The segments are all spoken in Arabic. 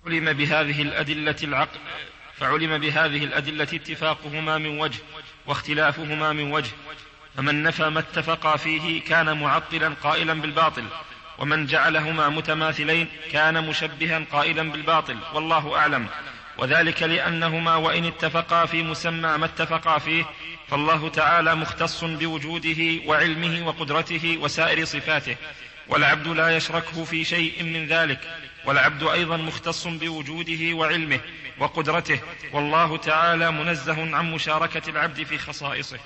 فعلم بهذه الأدلة اتفاقهما من وجه واختلافهما من وجه، فمن نفى ما اتفقا فيه كان معطلا قائلا بالباطل، ومن جعلهما متماثلين كان مشبها قائلا بالباطل، والله أعلم. وذلك لأنهما وإن اتفقا في مسمى ما اتفقا فيه فالله تعالى مختص بوجوده وعلمه وقدرته وسائر صفاته، والعبد لا يشركه في شيء من ذلك، والعبد أيضا مختص بوجوده وعلمه وقدرته، والله تعالى منزه عن مشاركة العبد في خصائصه.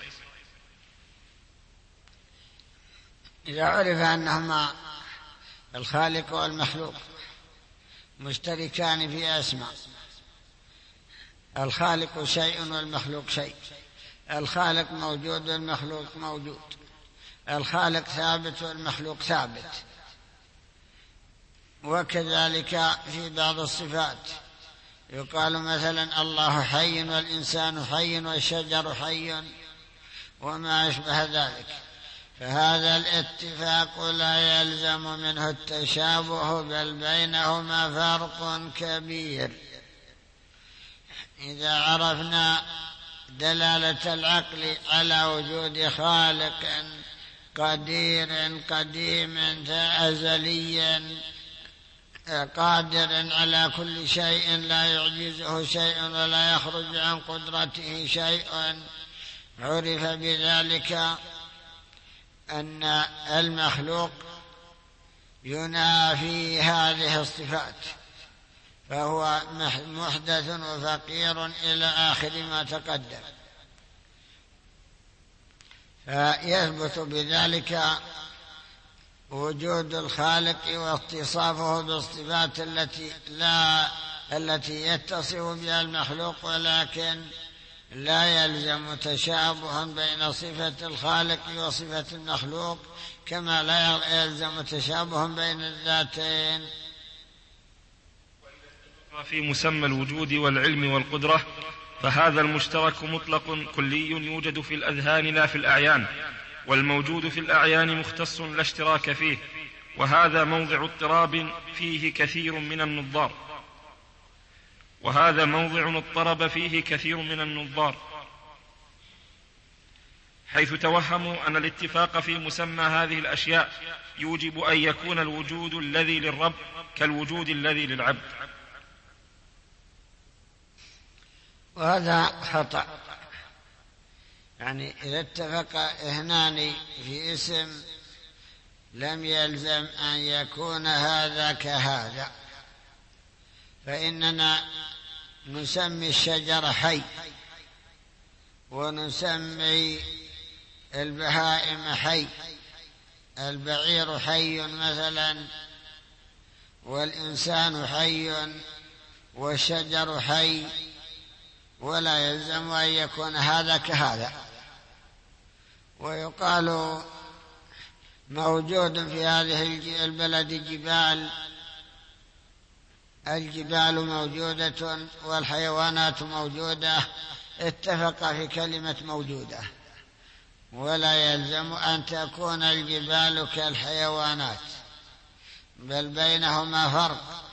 إذا عرف أنهما الخالق والمخلوق مشتركان في أسماء، الخالق شيء والمخلوق شيء، الخالق موجود والمخلوق موجود، الخالق ثابت والمخلوق ثابت، وكذلك في بعض الصفات يقال مثلا الله حي والإنسان حي والشجر حي وما أشبه ذلك، فهذا الاتفاق لا يلزم منه التشابه، بل بينهما فرق كبير. إذا عرفنا دلالة العقل على وجود خالق قدير قديم أزلي قادر على كل شيء لا يعجزه شيء ولا يخرج عن قدرته شيء، عرف بذلك أن المخلوق ينافي هذه الصفات، فهو محدث وفقير إلى آخر ما تقدم، فيثبت بذلك وجود الخالق واتصافه بالصفات التي يتصف بها المخلوق، ولكن لا يلزم تشابها بين صفة الخالق وصفة المخلوق، كما لا يلزم تشابها بين الذاتين. في مسمى الوجود والعلم والقدرة فهذا المشترك مطلق كلي يوجد في الأذهان لا في الأعيان، والموجود في الأعيان مختص لا اشتراك فيه، وهذا موضع اضطراب فيه كثير من النظار، حيث توهموا أن الاتفاق في مسمى هذه الأشياء يوجب أن يكون الوجود الذي للرب كالوجود الذي للعبد، وهذا خطأ. يعني إذا اتفق اثنان في اسم لم يلزم أن يكون هذا كهذا، فإننا نسمي الشجر حي ونسمي البهائم حي، البعير حي مثلا، والإنسان حي والشجر حي، ولا يلزم أن يكون هذا كهذا. ويقال موجود في هذه البلد الجبال موجودة والحيوانات موجودة، اتفق في كلمة موجودة، ولا يلزم أن تكون الجبال كالحيوانات، بل بينهما فرق.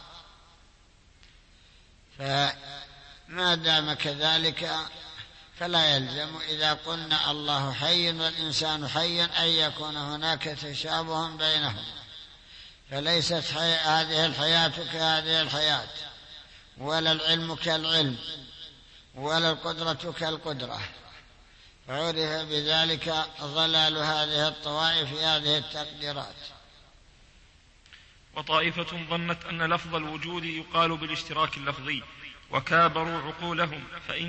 فما دام كذلك فلا يلزم إذا قلنا الله حي والإنسان حي أن يكون هناك تشابه بينهم، فليست هذه الحياة كهذه الحياة، ولا العلم كالعلم، ولا القدرة كالقدرة، فعرف بذلك ضلال هذه الطوائف في هذه التقديرات. وطائفة ظنت أن لفظ الوجود يقال بالاشتراك اللفظي وكابروا عقولهم،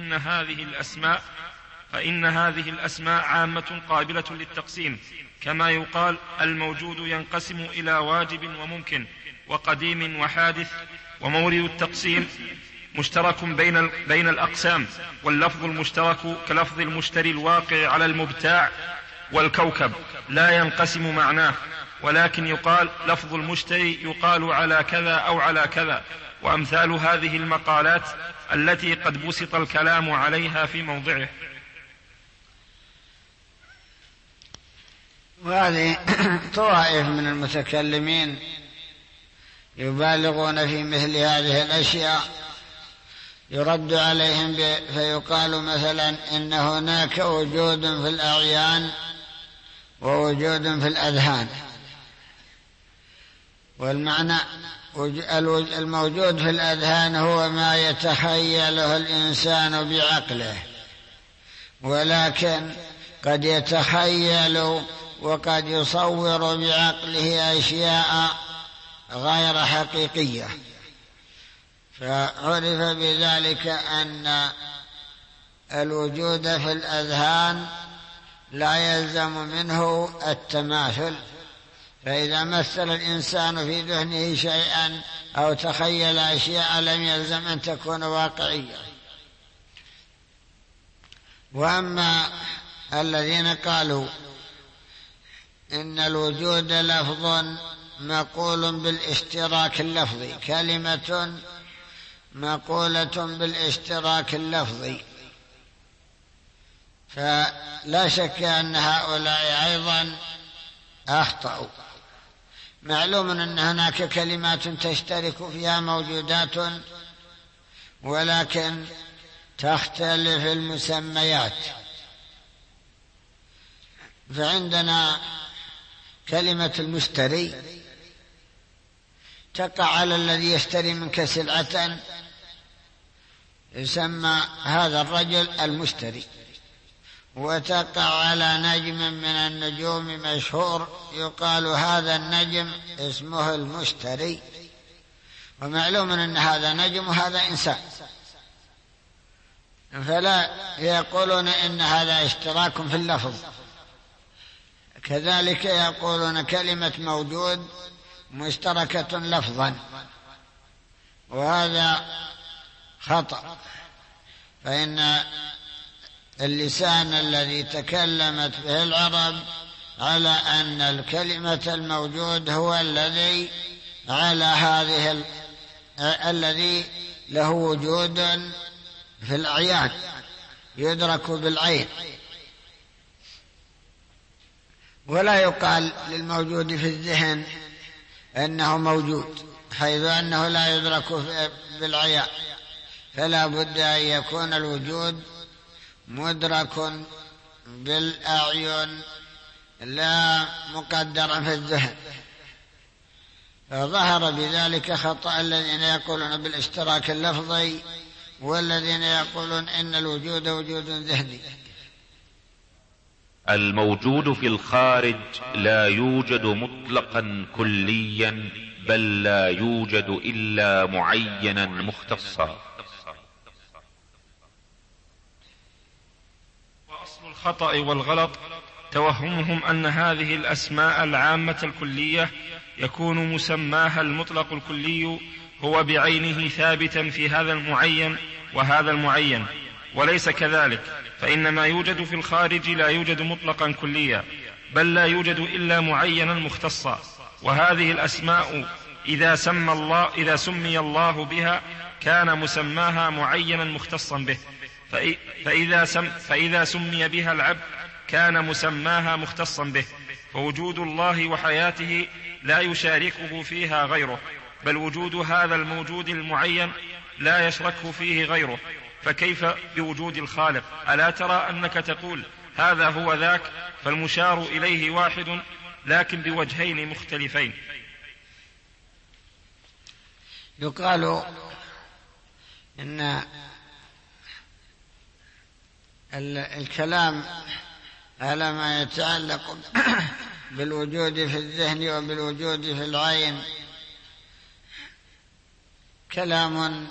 فإن هذه الأسماء عامة قابلة للتقسيم، كما يقال الموجود ينقسم إلى واجب وممكن وقديم وحادث، ومورد التقسيم مشترك بين الأقسام، واللفظ المشترك كلفظ المشتري الواقع على المبتاع والكوكب لا ينقسم معناه، ولكن يقال لفظ المشتري يقال على كذا أو على كذا، وأمثال هذه المقالات التي قد بسط الكلام عليها في موضعه. وهذه طوائف من المتكلمين يبالغون في مثل هذه الأشياء يرد عليهم فيقال مثلا إن هناك وجود في الأعيان ووجود في الأذهان، والمعنى الموجود في الأذهان هو ما يتخيله الإنسان بعقله، ولكن قد يتخيل وقد يصور بعقله أشياء غير حقيقية، فعرف بذلك أن الوجود في الأذهان لا يلزم منه التماثل، فإذا مثل الإنسان في ذهنه شيئا أو تخيل أشياء لم يلزم أن تكون واقعية. وأما الذين قالوا إن الوجود لفظ مقول بالاشتراك اللفظي، كلمة مقولة بالاشتراك اللفظي، فلا شك أن هؤلاء أيضا أخطأوا. معلوم أن هناك كلمات تشترك فيها موجودات ولكن تختلف المسميات، فعندنا كلمة المشتري تقع على الذي يشتري منك سلعة، يسمى هذا الرجل المشتري، وتقع على نجم من النجوم مشهور يقال هذا النجم اسمه المشتري، ومعلوم أن هذا نجم وهذا إنسان، فلا يقولون إن هذا اشتراك في اللفظ. كذلك يقولون كلمة موجود مشتركة لفظا، وهذا خطأ، فإن اللسان الذي تكلمت به العرب على أن الكلمة الموجود هو الذي على هذه الذي له وجود في الأعيان يدرك بالعين، ولا يقال للموجود في الذهن أنه موجود، حيث أنه لا يدرك بالعيان، فلا بد أن يكون الوجود مدرك بالأعين لا مقدرا في الذهن. فظهر بذلك خطأ الذين يقولون بالاشتراك اللفظي والذين يقولون إن الوجود وجود ذهني. الموجود في الخارج لا يوجد مطلقا كليا، بل لا يوجد إلا معينا مختصا. وأصل الخطأ والغلط توهمهم أن هذه الأسماء العامة الكلية يكون مسماها المطلق الكلي هو بعينه ثابتا في هذا المعين وهذا المعين، وليس كذلك، فإن ما يوجد في الخارج لا يوجد مطلقا كليا، بل لا يوجد إلا معينا مختصا. وهذه الأسماء إذا سمي الله بها كان مسماها معينا مختصا به، فإذا سمي بها العبد كان مسماها مختصا به، فوجود الله وحياته لا يشاركه فيها غيره، بل وجود هذا الموجود المعين لا يشركه فيه غيره، فكيف بوجود الخالق؟ ألا ترى أنك تقول هذا هو ذاك، فالمشار إليه واحد لكن بوجهين مختلفين. يقال إن الكلام على ما يتعلق بالوجود في الذهن وبالوجود في العين كلام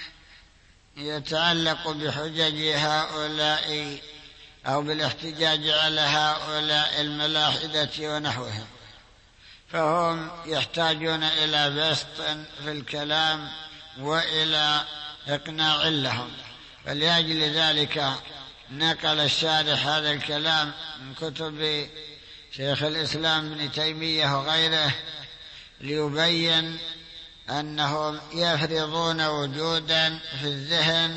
يتعلق بحجج هؤلاء أو بالاحتجاج على هؤلاء الملاحدة ونحوهم، فهم يحتاجون إلى بسط في الكلام وإلى إقناع لهم، فلأجل ذلك نقل الشارح هذا الكلام من كتب شيخ الإسلام ابن تيمية وغيره ليبين أنهم يفرضون وجودا في الذهن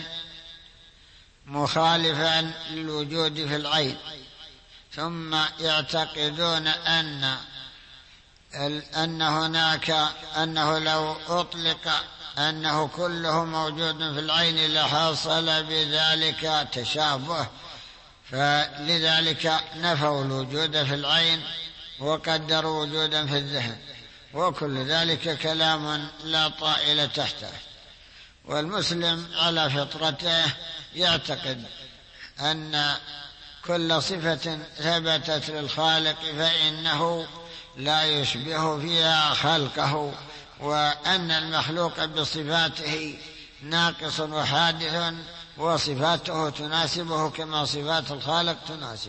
مخالفا للوجود في العين، ثم يعتقدون أن أنه لو أطلق أنه كله موجود في العين لحصل بذلك تشابه، فلذلك نفوا الوجود في العين وقدروا وجودا في الذهن، وكل ذلك كلام لا طائل تحته. والمسلم على فطرته يعتقد أن كل صفة ثبتت للخالق فإنه لا يشبه فيها خلقه، وأن المخلوق بصفاته ناقص وحادث، وصفاته تناسبه كما صفات الخالق تناسبه.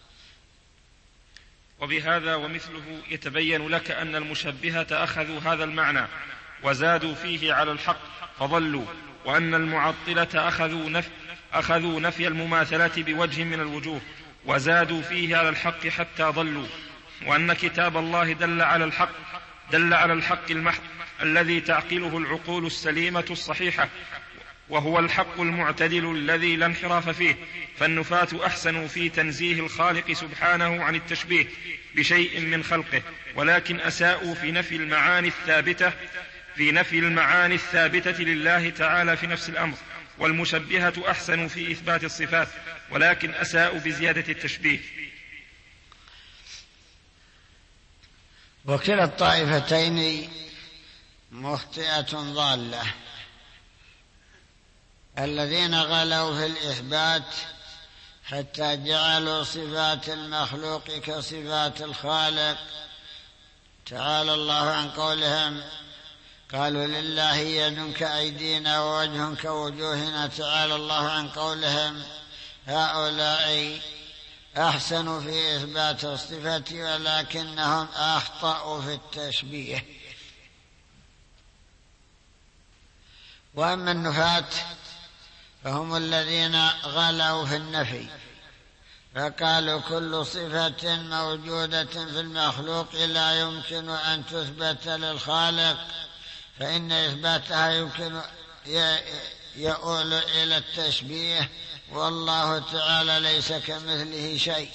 وبهذا ومثله يتبين لك أن المشبهة أخذوا هذا المعنى وزادوا فيه على الحق فضلوا، وأن المعطلة أخذوا نفي المماثلة بوجه من الوجوه وزادوا فيه على الحق حتى ضلوا، وأن كتاب الله دل على الحق المحض الذي تعقله العقول السليمة الصحيحة، وهو الحق المعتدل الذي لا انحراف فيه. فالنفاة أحسنوا في تنزيه الخالق سبحانه عن التشبيه بشيء من خلقه، ولكن أساءوا في نفي المعاني الثابتة لله تعالى في نفس الأمر. والمشبهة أحسنوا في إثبات الصفات، ولكن أساءوا بزيادة التشبيه. وكلا الطائفتين مخطئة ضالة. الذين غلوا في الإثبات حتى جعلوا صفات المخلوق كصفات الخالق، تعالى الله عن قولهم قالوا لله يد كأيدينا ووجه كوجوهنا، تعالى الله عن قولهم هؤلاء أحسنوا في إثبات الصفة ولكنهم أخطأوا في التشبيه. وأما النفاة فهم الذين غلوا في النفي، فقالوا كل صفة موجودة في المخلوق لا يمكن أن تثبت للخالق، فإن إثباتها يمكن يؤول إلى التشبيه، والله تعالى ليس كمثله شيء.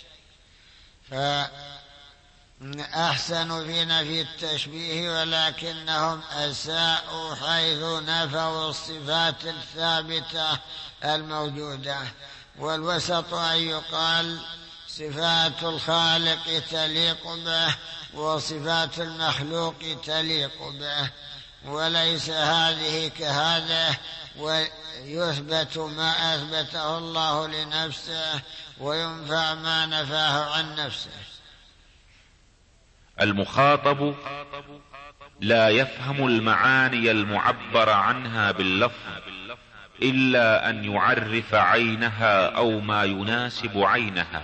فأحسنوا في نفي التشبيه ولكنهم أساءوا حيث نفوا الصفات الثابتة الموجودة. والوسط أن يقال صفات الخالق تليق به وصفات المخلوق تليق به، وليس هذه كهذا، ويثبت ما أثبته الله لنفسه وينفع ما نفاه عن نفسه. المخاطب لا يفهم المعاني المعبر عنها باللفظ إلا أن يعرف عينها أو ما يناسب عينها.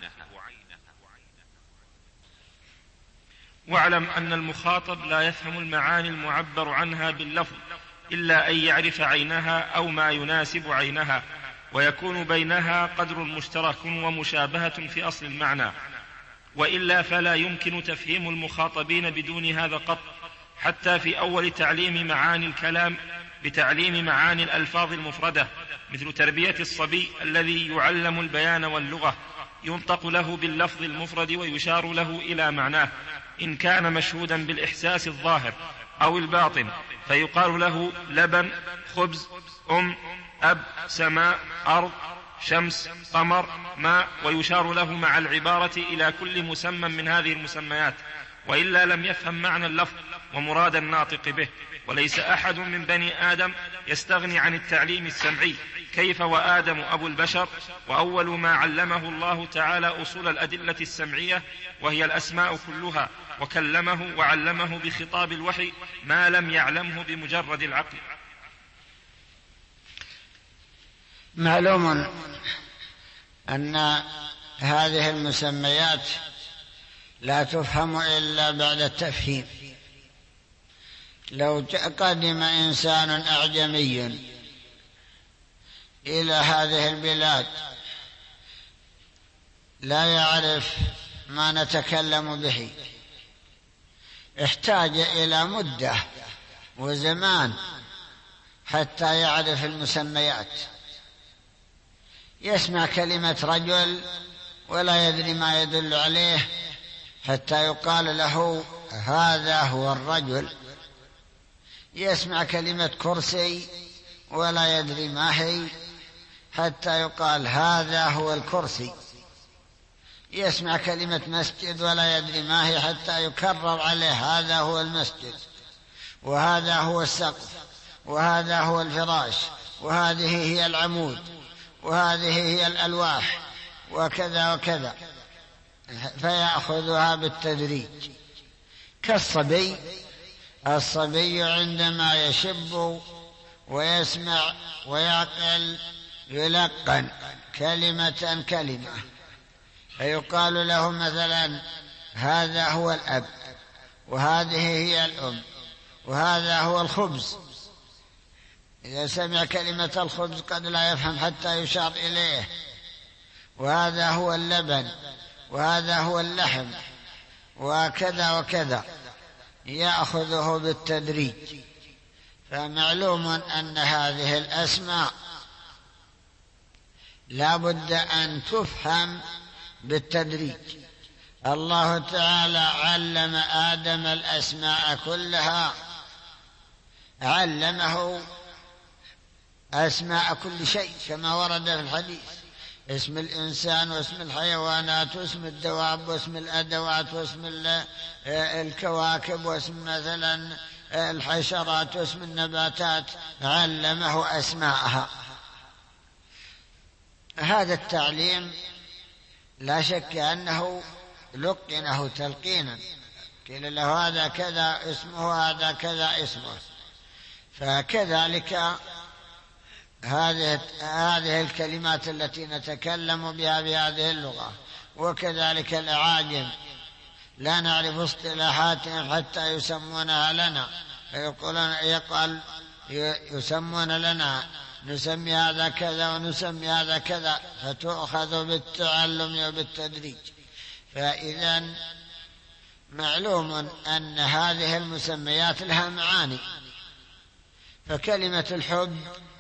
واعلم أن المخاطب لا يفهم المعاني المعبر عنها باللفظ إلا أن يعرف عينها أو ما يناسب عينها، ويكون بينها قدر مشترك ومشابهة في أصل المعنى، وإلا فلا يمكن تفهيم المخاطبين بدون هذا قط، حتى في أول تعليم معاني الكلام بتعليم معاني الألفاظ المفردة، مثل تربية الصبي الذي يعلم البيان واللغة، ينطق له باللفظ المفرد ويشار له إلى معناه إن كان مشهودا بالإحساس الظاهر أو الباطن، فيقال له لبن، خبز، أب، سماء، أرض، شمس، قمر، ماء، ويشار له مع العبارة إلى كل مسمى من هذه المسميات، وإلا لم يفهم معنى اللفظ ومراد الناطق به. وليس أحد من بني آدم يستغني عن التعليم السمعي، كيف وآدم أبو البشر، وأول ما علمه الله تعالى أصول الأدلة السمعية وهي الأسماء كلها، وكلمه وعلمه بخطاب الوحي ما لم يعلمه بمجرد العقل. معلوم أن هذه المسميات لا تفهم إلا بعد التفهيم. لو قدم إنسان أعجمي إلى هذه البلاد لا يعرف ما نتكلم به، احتاج إلى مدة وزمان حتى يعرف المسميات. يسمع كلمة رجل ولا يدري ما يدل عليه حتى يقال له هذا هو الرجل، يسمع كلمة كرسي ولا يدري ما هي حتى يقال هذا هو الكرسي، يسمع كلمة مسجد ولا يدري ما هي حتى يكرر عليه هذا هو المسجد، وهذا هو السقف، وهذا هو الفراش، وهذه هي العمود، وهذه هي الألواح، وكذا وكذا، فيأخذها بالتدريج كالصبي. الصبي عندما يشب ويسمع ويعقل يلقن كلمة كلمة، فيقال له مثلا هذا هو الأب، وهذه هي الأم، وهذا هو الخبز. إذا سمع كلمة الخبز قد لا يفهم حتى يشار إليه، وهذا هو اللبن، وهذا هو اللحم، وكذا وكذا، يأخذه بالتدريج. فمعلوم أن هذه الأسماء لا بد أن تفهم بالتدريج. الله تعالى علم آدم الأسماء كلها، علمه أسماء كل شيء كما ورد في الحديث، اسم الإنسان واسم الحيوانات واسم الدواب واسم الأدوات واسم الكواكب واسم مثلا الحشرات واسم النباتات، علمه أسماءها. هذا التعليم لا شك أنه لقنه تلقينا، قيل له هذا كذا اسمه، هذا كذا اسمه. فكذلك هذه الكلمات التي نتكلم بها بهذه اللغة، وكذلك الأعاجم لا نعرف اصطلاحاتهم حتى يسمونها لنا، يقال يسمون لنا، نسمي هذا كذا ونسمي هذا كذا، فتؤخذ بالتعلم وبالتدريج. فإذا معلوم أن هذه المسميات لها معاني. فكلمة الحب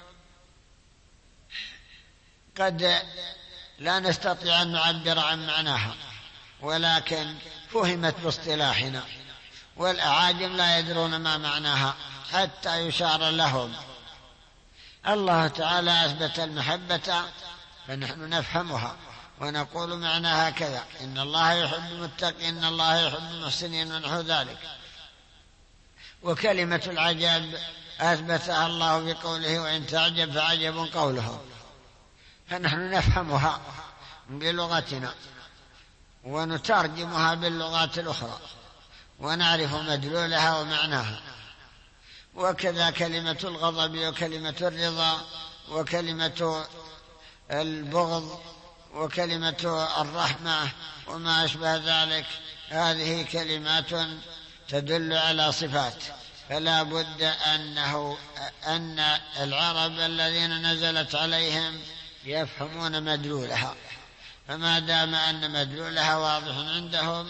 قد لا نستطيع أن نعبر عن معناها، ولكن فهمت باصطلاحنا، والأعاجم لا يدرون ما معناها حتى يشار لهم. الله تعالى أثبت المحبة فنحن نفهمها ونقول معناها كذا، إن الله يحب المتقين، إن الله يحب المحسنين، ونحو ذلك. وكلمة العجب أثبتها الله بقوله وإن تعجب فعجب قولهم، فنحن نفهمها بلغتنا ونترجمها باللغات الأخرى ونعرف مدلولها ومعناها. وكذا كلمة الغضب وكلمة الرضا وكلمة البغض وكلمة الرحمة وما أشبه ذلك، هذه كلمات تدل على صفات، فلا بد أن العرب الذين نزلت عليهم يفهمون مدلولها. فما دام أن مدلولها واضح عندهم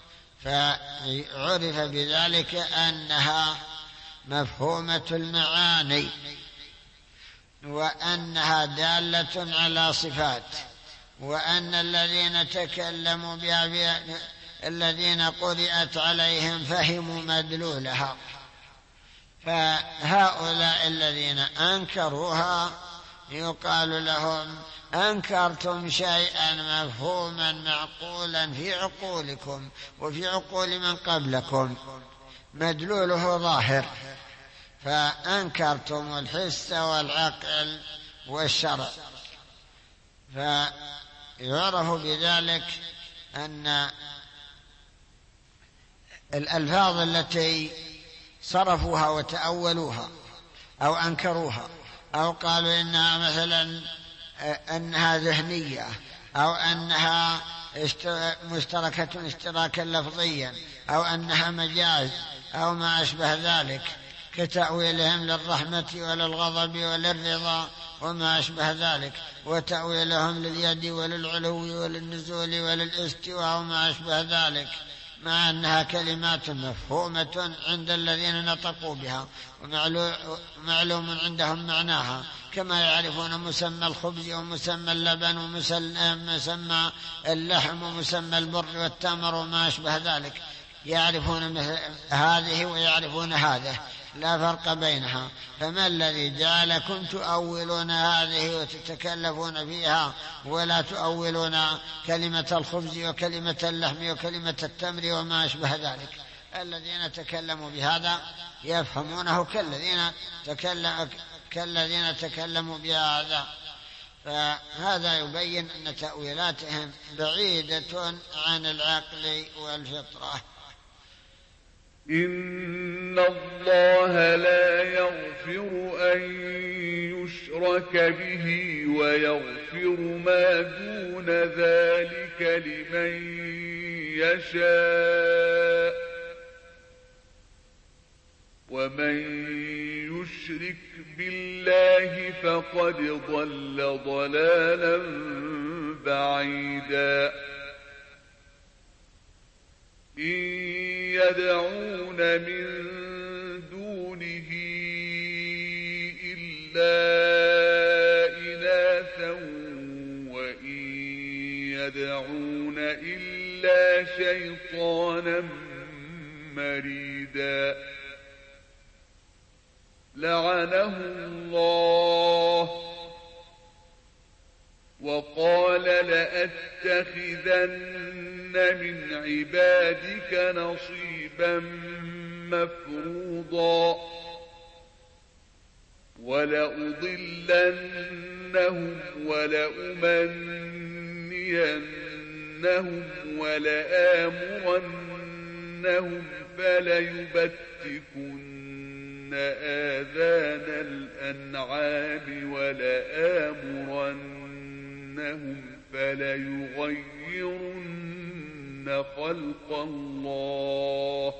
فعرف بذلك أنها مفهومة المعاني، وأنها دالة على صفات، وأن الذين تكلموا بها الذين قرأت عليهم فهموا مدلولها. فهؤلاء الذين أنكروها يقال لهم أنكرتم شيئا مفهوما معقولا في عقولكم وفي عقول من قبلكم، مدلوله ظاهر، فأنكرتم الحس والعقل والشرع. فيعرف بذلك أن الألفاظ التي صرفوها وتأولوها أو أنكروها أو قالوا إنها مثلا أنها ذهنية أو أنها مشتركة اشتراكا لفظيا أو أنها مجاز أو ما أشبه ذلك، كتأويلهم للرحمة وللغضب وللرضا وما أشبه ذلك، وتأويلهم لليد وللعلو وللنزول وللاستواء وما أشبه ذلك، مع أنها كلمات مفهومة عند الذين نطقوا بها ومعلوم عندهم معناها، كما يعرفون مسمى الخبز ومسمى اللبن ومسمى اللحم ومسمى البر والتمر وما أشبه ذلك. يعرفون مثل هذه ويعرفون هذا، لا فرق بينها. فما الذي جعلكم تؤولون هذه وتتكلفون فيها ولا تؤولون كلمة الخبز وكلمة اللحم وكلمة التمر وما أشبه ذلك؟ الذين تكلموا بهذا يفهمونه كالذين تكلموا بهذا. فهذا يبين أن تأويلاتهم بعيدة عن العقل والفطرة. إن الله لا يغفر أن يشرك به ويغفر ما دون ذلك لمن يشاء، ومن يشرك بالله فقد ضل ضلالا بعيدا. إن يدعون من دونه إلا إناثا وإن يدعون إلا شيطانا مريدا. لعنه الله وقال لأتخذن من عبادك نصيبا مفروضا ولأضلنهم ولأمنينهم ولآمرنهم فليبتكن آذان الأنعام ولآمرنهم فليغيرن خلق الله.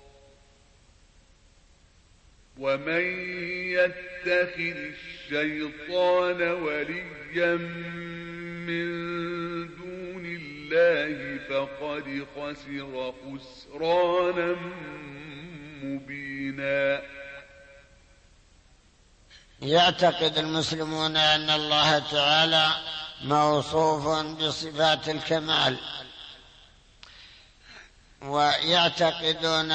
ومن يتخذ الشيطان وليا من دون الله فقد خسر خسرانا مبينا. يعتقد المسلمون أن الله تعالى موصوف بصفات الكمال، ويعتقدون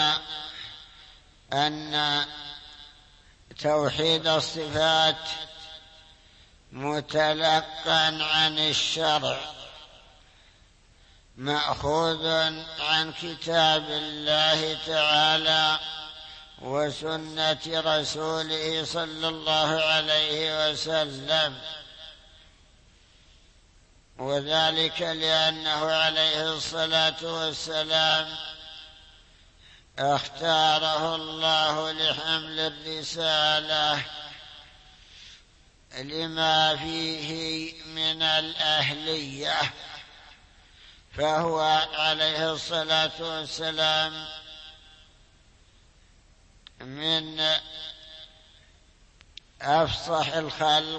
أن توحيد الصفات متلقى عن الشرع، مأخوذ عن كتاب الله تعالى وسنة رسوله صلى الله عليه وسلم، وذلك لأنه عليه الصلاة والسلام اختاره الله لحمل الرسالة لما فيه من الأهلية، فهو عليه الصلاة والسلام من أفصح الخلق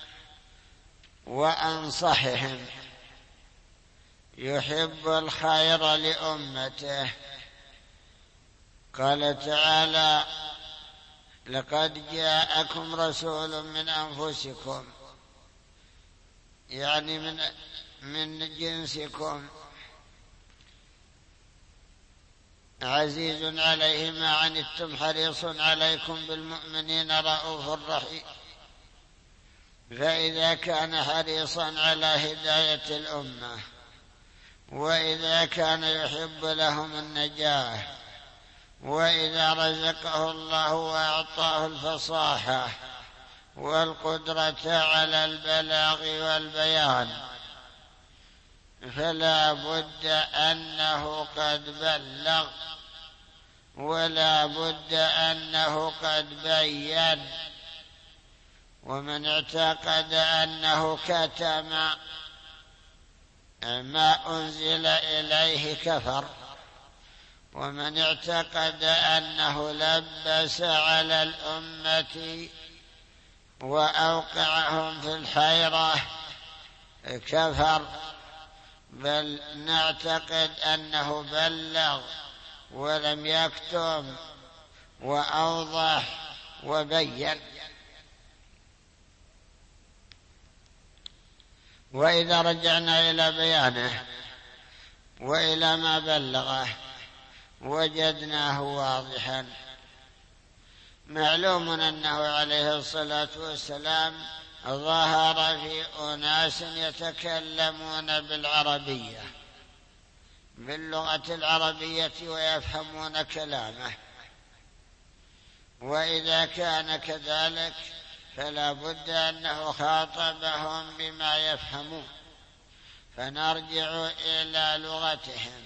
وأنصحهم، يحب الخير لأمته. قال تعالى: لقد جاءكم رسول من أنفسكم، يعني من جنسكم، عزيز عليه ما عنتم حريص عليكم بالمؤمنين رؤوف رحيم. فإذا كان حريصا على هداية الأمة، وإذا كان يحب لهم النجاة، وإذا رزقه الله وأعطاه الفصاحة والقدرة على البلاغ والبيان، فلا بد أنه قد بلغ، ولا بد أنه قد بين. ومن اعتقد أنه كتم ما أنزل إليه كفر، ومن اعتقد أنه لبس على الأمة وأوقعهم في الحيرة كفر. بل نعتقد أنه بلغ ولم يكتم وأوضح وبين. وإذا رجعنا إلى بيانه وإلى ما بلغه وجدناه واضحا. معلوم أنه عليه الصلاة والسلام ظهر في أناس يتكلمون بالعربية، باللغة العربية، ويفهمون كلامه، وإذا كان كذلك فلا بد أنه خاطبهم بما يفهمون، فنرجع إلى لغتهم.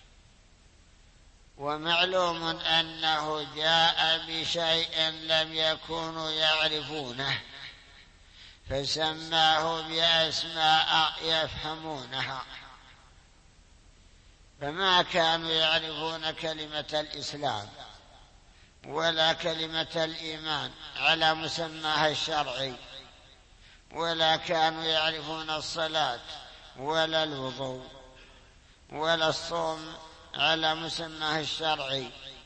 ومعلوم أنه جاء بشيء لم يكونوا يعرفونه فسماه بأسماء يفهمونها، فما كانوا يعرفون كلمة الإسلام ولا كلمة الإيمان على مسماها الشرعي، ولا كانوا يعرفون الصلاة ولا الوضوء ولا الصوم على مسماه الشرعي،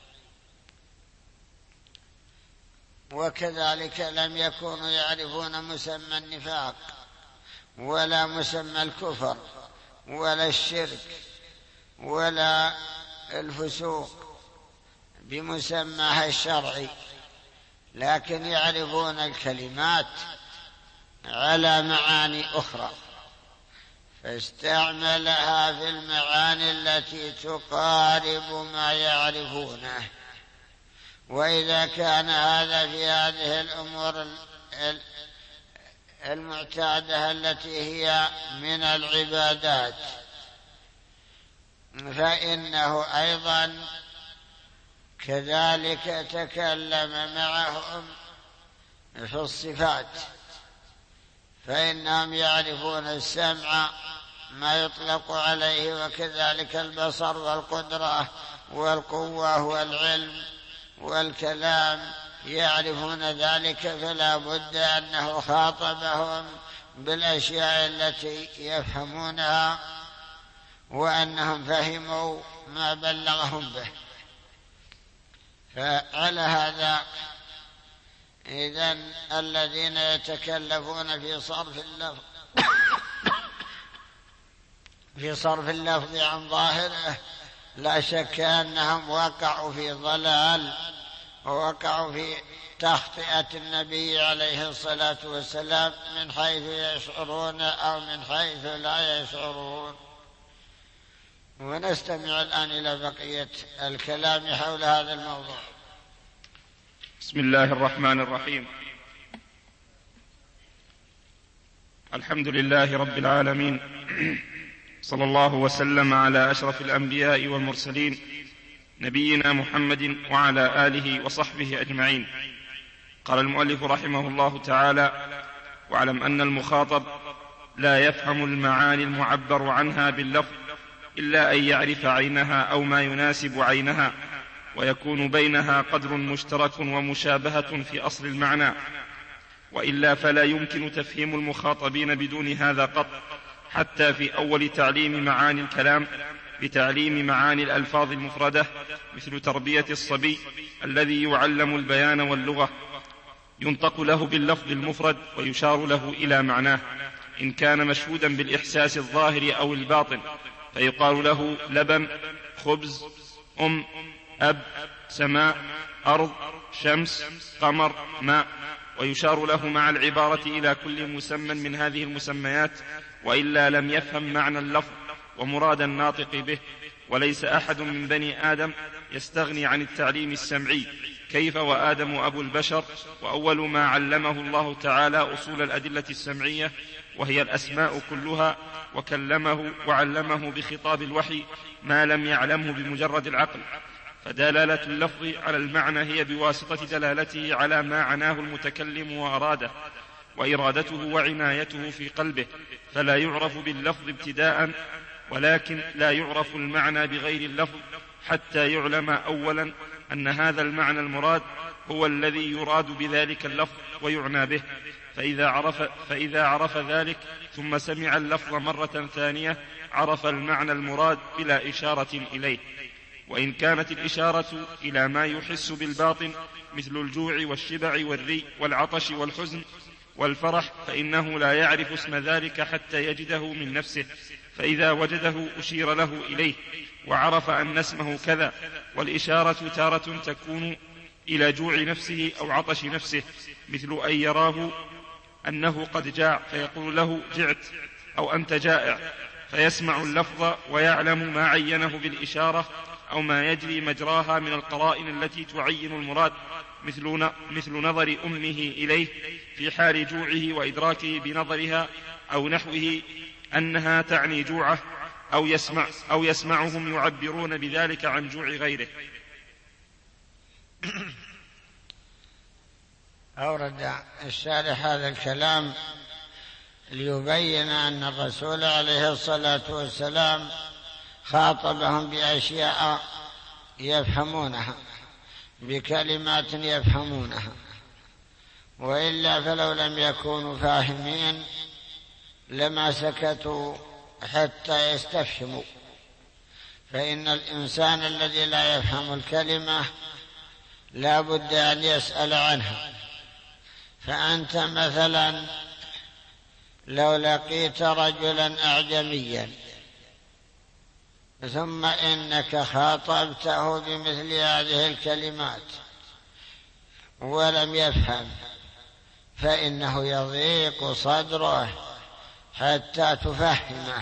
وكذلك لم يكونوا يعرفون مسمى النفاق ولا مسمى الكفر ولا الشرك ولا الفسوق بمسماها الشرعي، لكن يعرفون الكلمات على معاني أخرى، فاستعملها في المعاني التي تقارب ما يعرفونه. وإذا كان هذا في هذه الأمور المعتادة التي هي من العبادات، فإنه أيضا كذلك تكلم معهم في الصفات، فإنهم يعرفون السمع ما يطلق عليه، وكذلك البصر والقدرة والقوة والعلم والكلام، يعرفون ذلك، فلا بد أنه خاطبهم بالأشياء التي يفهمونها، وأنهم فهموا ما بلغهم به. فعلى هذا إذن الذين يتكلفون في صرف اللفظ عن ظاهره لا شك أنهم وقعوا في ضلال، ووقعوا في تخطئة النبي عليه الصلاة والسلام من حيث يشعرون أو من حيث لا يشعرون. ونستمع الآن إلى بقية الكلام حول هذا الموضوع. بسم الله الرحمن الرحيم. الحمد لله رب العالمين، صلى الله وسلم على أشرف الأنبياء والمرسلين، نبينا محمد وعلى آله وصحبه أجمعين. قال المؤلف رحمه الله تعالى: واعلم أن المخاطب لا يفهم المعاني المعبر عنها باللفظ إلا أن يعرف عينها أو ما يناسب عينها، ويكون بينها قدر مشترك ومشابهة في أصل المعنى، وإلا فلا يمكن تفهيم المخاطبين بدون هذا قط، حتى في أول تعليم معاني الكلام بتعليم معاني الألفاظ المفردة، مثل تربية الصبي الذي يعلم البيان واللغة، ينطق له باللفظ المفرد ويشار له إلى معناه إن كان مشهودا بالإحساس الظاهر أو الباطن، فيقال له لبن، خبز، أب، سماء، أرض، شمس، قمر، ماء، ويشار له مع العبارة إلى كل مسمى من هذه المسميات، وإلا لم يفهم معنى اللفظ ومراد الناطق به. وليس أحد من بني آدم يستغني عن التعليم السمعي، كيف وآدم أبو البشر، وأول ما علمه الله تعالى أصول الأدلة السمعية وهي الأسماء كلها، وكلمه وعلمه بخطاب الوحي ما لم يعلمه بمجرد العقل. فدلالة اللفظ على المعنى هي بواسطة دلالته على ما عناه المتكلم وأراده، وإرادته وعنايته في قلبه، فلا يعرف باللفظ ابتداء، ولكن لا يعرف المعنى بغير اللفظ حتى يعلم أولا أن هذا المعنى المراد هو الذي يراد بذلك اللفظ ويعنى به. فإذا عرف ذلك ثم سمع اللفظ مرة ثانية عرف المعنى المراد بلا إشارة إليه. وإن كانت الإشارة إلى ما يحس بالباطن مثل الجوع والشبع والري والعطش والحزن والفرح، فإنه لا يعرف اسم ذلك حتى يجده من نفسه، فإذا وجده أشير له إليه، وعرف أن اسمه كذا. والإشارة تارة تكون إلى جوع نفسه أو عطش نفسه، مثل أن يراه أنه قد جاع فيقول له جعت أو أنت جائع، فيسمع اللفظ ويعلم ما عينه بالإشارة أو ما يجري مجراها من القرائن التي تعين المراد، مثل نظر أمه إليه في حال جوعه وإدراكه بنظرها أو نحوه أنها تعني جوعه، أو يسمعهم يعبرون بذلك عن جوع غيره. أورد الشارح هذا الكلام ليبين أن الرسول عليه الصلاة والسلام خاطبهم بأشياء يفهمونها، بكلمات يفهمونها، وإلا فلو لم يكونوا فاهمين لما سكتوا حتى يستفهموا. فإن الإنسان الذي لا يفهم الكلمة لا بد أن يسأل عنها. فأنت مثلا لو لقيت رجلا أعجميا ثم إنك خاطبته بمثل هذه الكلمات ولم يفهم، فإنه يضيق صدره حتى تفهمه،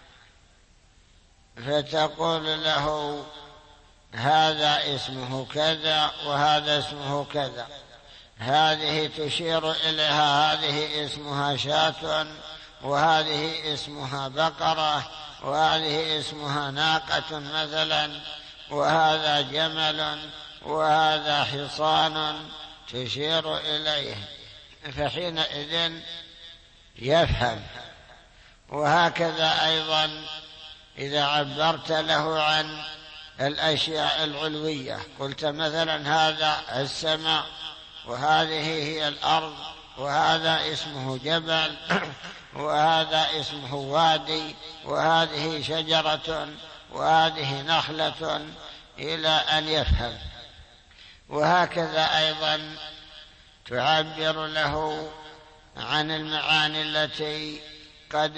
فتقول له هذا اسمه كذا وهذا اسمه كذا، هذه تشير إليها هذه اسمها شاة وهذه اسمها بقرة وهذه اسمها ناقة مثلا، وهذا جمل وهذا حصان تشير إليه، فحينئذ يفهم. وهكذا أيضا إذا عبرت له عن الأشياء العلوية، قلت مثلا هذا السماء وهذه هي الأرض وهذا اسمه جبل وهذا اسمه وادي وهذه شجرة وهذه نخلة، إلى أن يفهم. وهكذا أيضا تعبر له عن المعاني التي قد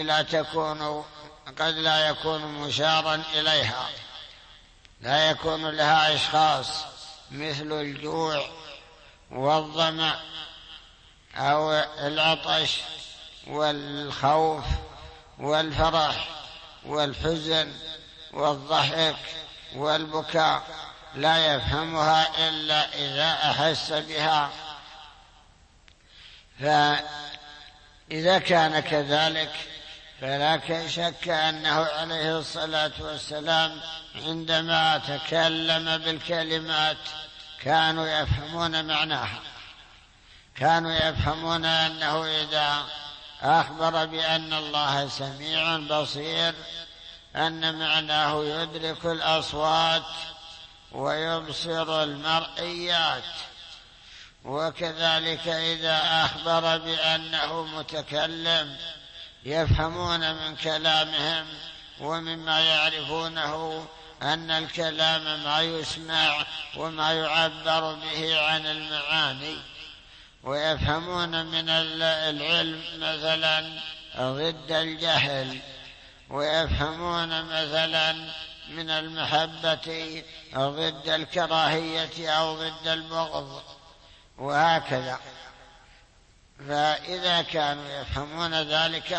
لا يكون مشارا إليها، لا يكون لها أشخاص، مثل الجوع والظمأ أو العطش والخوف والفرح والحزن والضحك والبكاء، لا يفهمها إلا إذا أحس بها. فإذا كان كذلك فلا شك أنه عليه الصلاة والسلام عندما تكلم بالكلمات كانوا يفهمون معناها، كانوا يفهمون أنه إذا أخبر بأن الله سميع بصير أن معناه يدرك الأصوات ويبصر المرئيات. وكذلك إذا أخبر بأنه متكلم يفهمون من كلامهم ومما يعرفونه أن الكلام ما يسمع وما يعبر به عن المعاني. ويفهمون من العلم مثلا ضد الجهل، ويفهمون مثلا من المحبة ضد الكراهية أو ضد البغض، وهكذا. فإذا كانوا يفهمون ذلك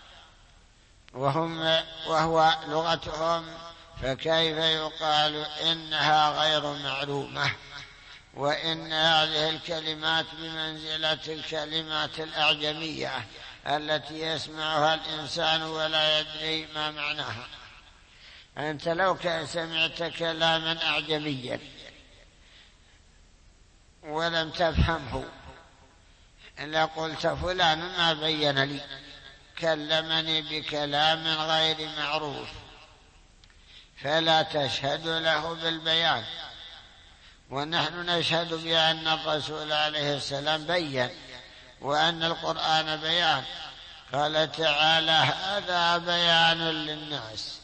وهو لغتهم، فكيف يقال إنها غير معلومة، وإن هذه الكلمات بمنزلة الكلمات الأعجمية التي يسمعها الإنسان ولا يدري ما معناها. أنت لو سمعت كلاما أعجميا ولم تفهمه لقلت فلان ما بين لي، كلمني بكلام غير معروف، فلا تشهد له بالبيان. ونحن نشهد بأن الرسول عليه السلام بين، وأن القرآن بيان. قال تعالى هذا بيان للناس،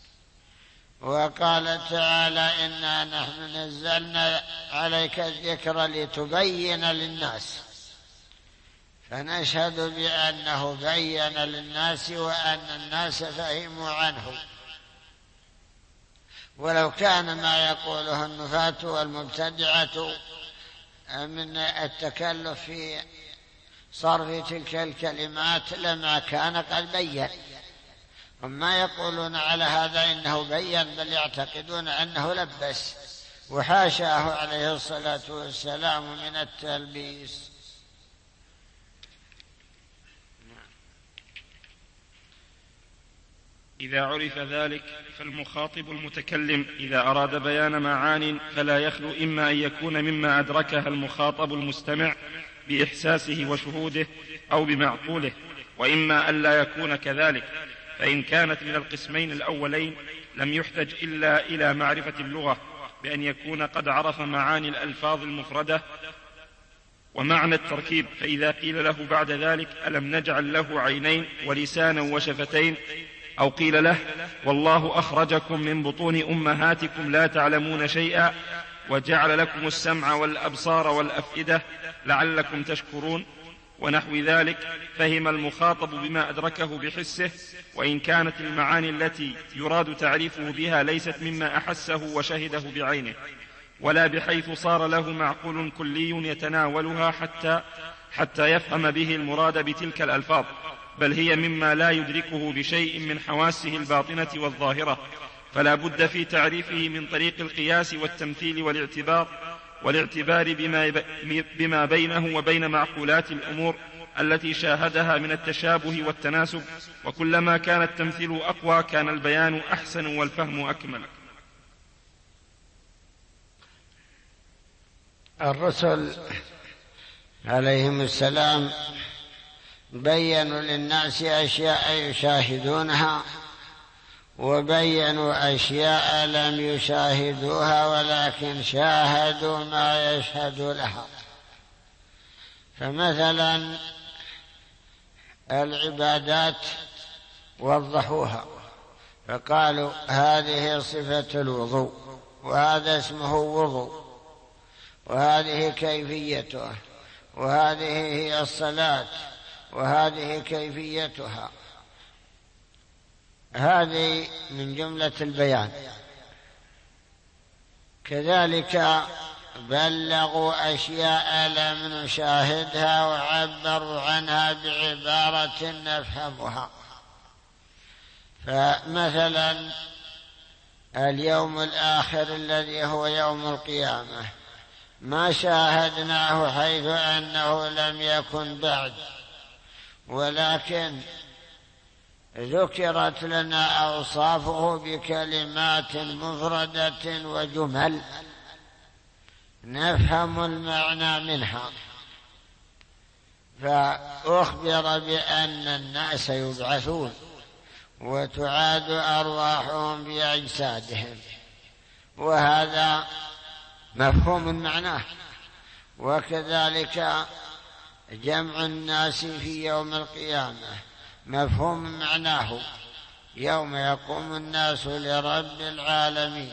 وقال تعالى إنا نحن نزلنا عليك الذكر لتبين للناس. فنشهد بأنه بين للناس وأن الناس فهموا عنه. ولو كان ما يقوله النفاة والمبتدعة من التكلف في صرف تلك الكلمات لما كان قد بين. هم ما يقولون على هذا إنه بين، بل يعتقدون أنه لبس، وحاشاه عليه الصلاة والسلام من التلبيس. إذا عرف ذلك فالمخاطب المتكلم إذا أراد بيان معان فلا يخلو إما أن يكون مما أدركها المخاطب المستمع بإحساسه وشهوده أو بمعقوله، وإما أن لا يكون كذلك، فإن كانت من القسمين الأولين لم يحتج إلا إلى معرفة اللغة بأن يكون قد عرف معاني الألفاظ المفردة ومعنى التركيب، فإذا قيل له بعد ذلك ألم نجعل له عينين ولسانا وشفتين، أو قيل له والله أخرجكم من بطون أمهاتكم لا تعلمون شيئا وجعل لكم السمع والأبصار والأفئدة لعلكم تشكرون ونحو ذلك، فهم المخاطب بما أدركه بحسه، وإن كانت المعاني التي يراد تعريفه بها ليست مما أحسه وشهده بعينه، ولا بحيث صار له معقول كلي يتناولها حتى يفهم به المراد بتلك الألفاظ، بل هي مما لا يدركه بشيء من حواسه الباطنة والظاهرة، فلا بد في تعريفه من طريق القياس والتمثيل والاعتبار بما بينه وبين معقولات الأمور التي شاهدها من التشابه والتناسب، وكلما كان التمثيل أقوى كان البيان أحسن والفهم أكمل. الرسل عليهم السلام بيّنوا للناس أشياء يشاهدونها، وبيّنوا أشياء لم يشاهدوها ولكن شاهدوا ما يشهد لها. فمثلا العبادات وضحوها فقالوا هذه صفة الوضوء، وهذا اسمه وضوء، وهذه كيفيتها، وهذه هي الصلاة، وهذه كيفيتها. هذه من جملة البيان. كذلك بلغوا أشياء لم نشاهدها وعبروا عنها بعبارة نفهمها. فمثلا اليوم الآخر الذي هو يوم القيامة ما شاهدناه حيث أنه لم يكن بعد، ولكن ذكرت لنا أوصافه بكلمات مفردة وجمل نفهم المعنى منها. فأخبر بأن الناس يبعثون وتعاد أرواحهم بأجسادهم، وهذا مفهوم معناه. وكذلك جمع الناس في يوم القيامة مفهوم معناه، يوم يقوم الناس لرب العالمين.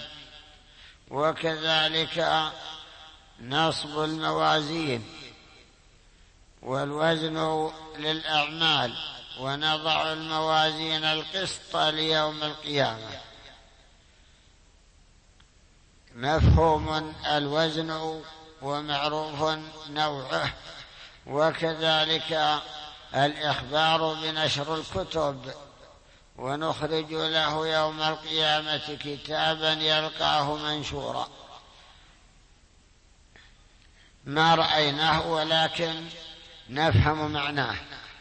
وكذلك نصب الموازين والوزن للأعمال، ونضع الموازين القسط ليوم القيامة، مفهوم الوزن ومعروف نوعه. وكذلك الإخبار بنشر الكتب، ونخرج له يوم القيامة كتابا يلقاه منشورا، ما رأيناه ولكن نفهم معناه.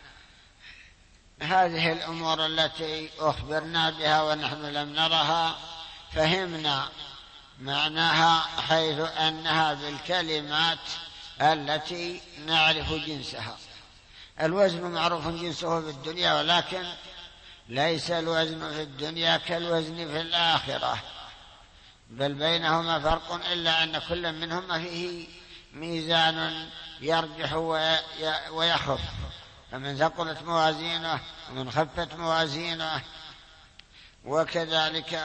هذه الأمور التي أخبرنا بها ونحن لم نرها فهمنا معناها، حيث أنها بالكلمات التي نعرف جنسها. الوزن معروف جنسه في الدنيا، ولكن ليس الوزن في الدنيا كالوزن في الآخرة، بل بينهما فرق، إلا أن كل منهما فيه ميزان يرجح ويخف، فمن ثقلت موازينه ومن خفت موازينه. وكذلك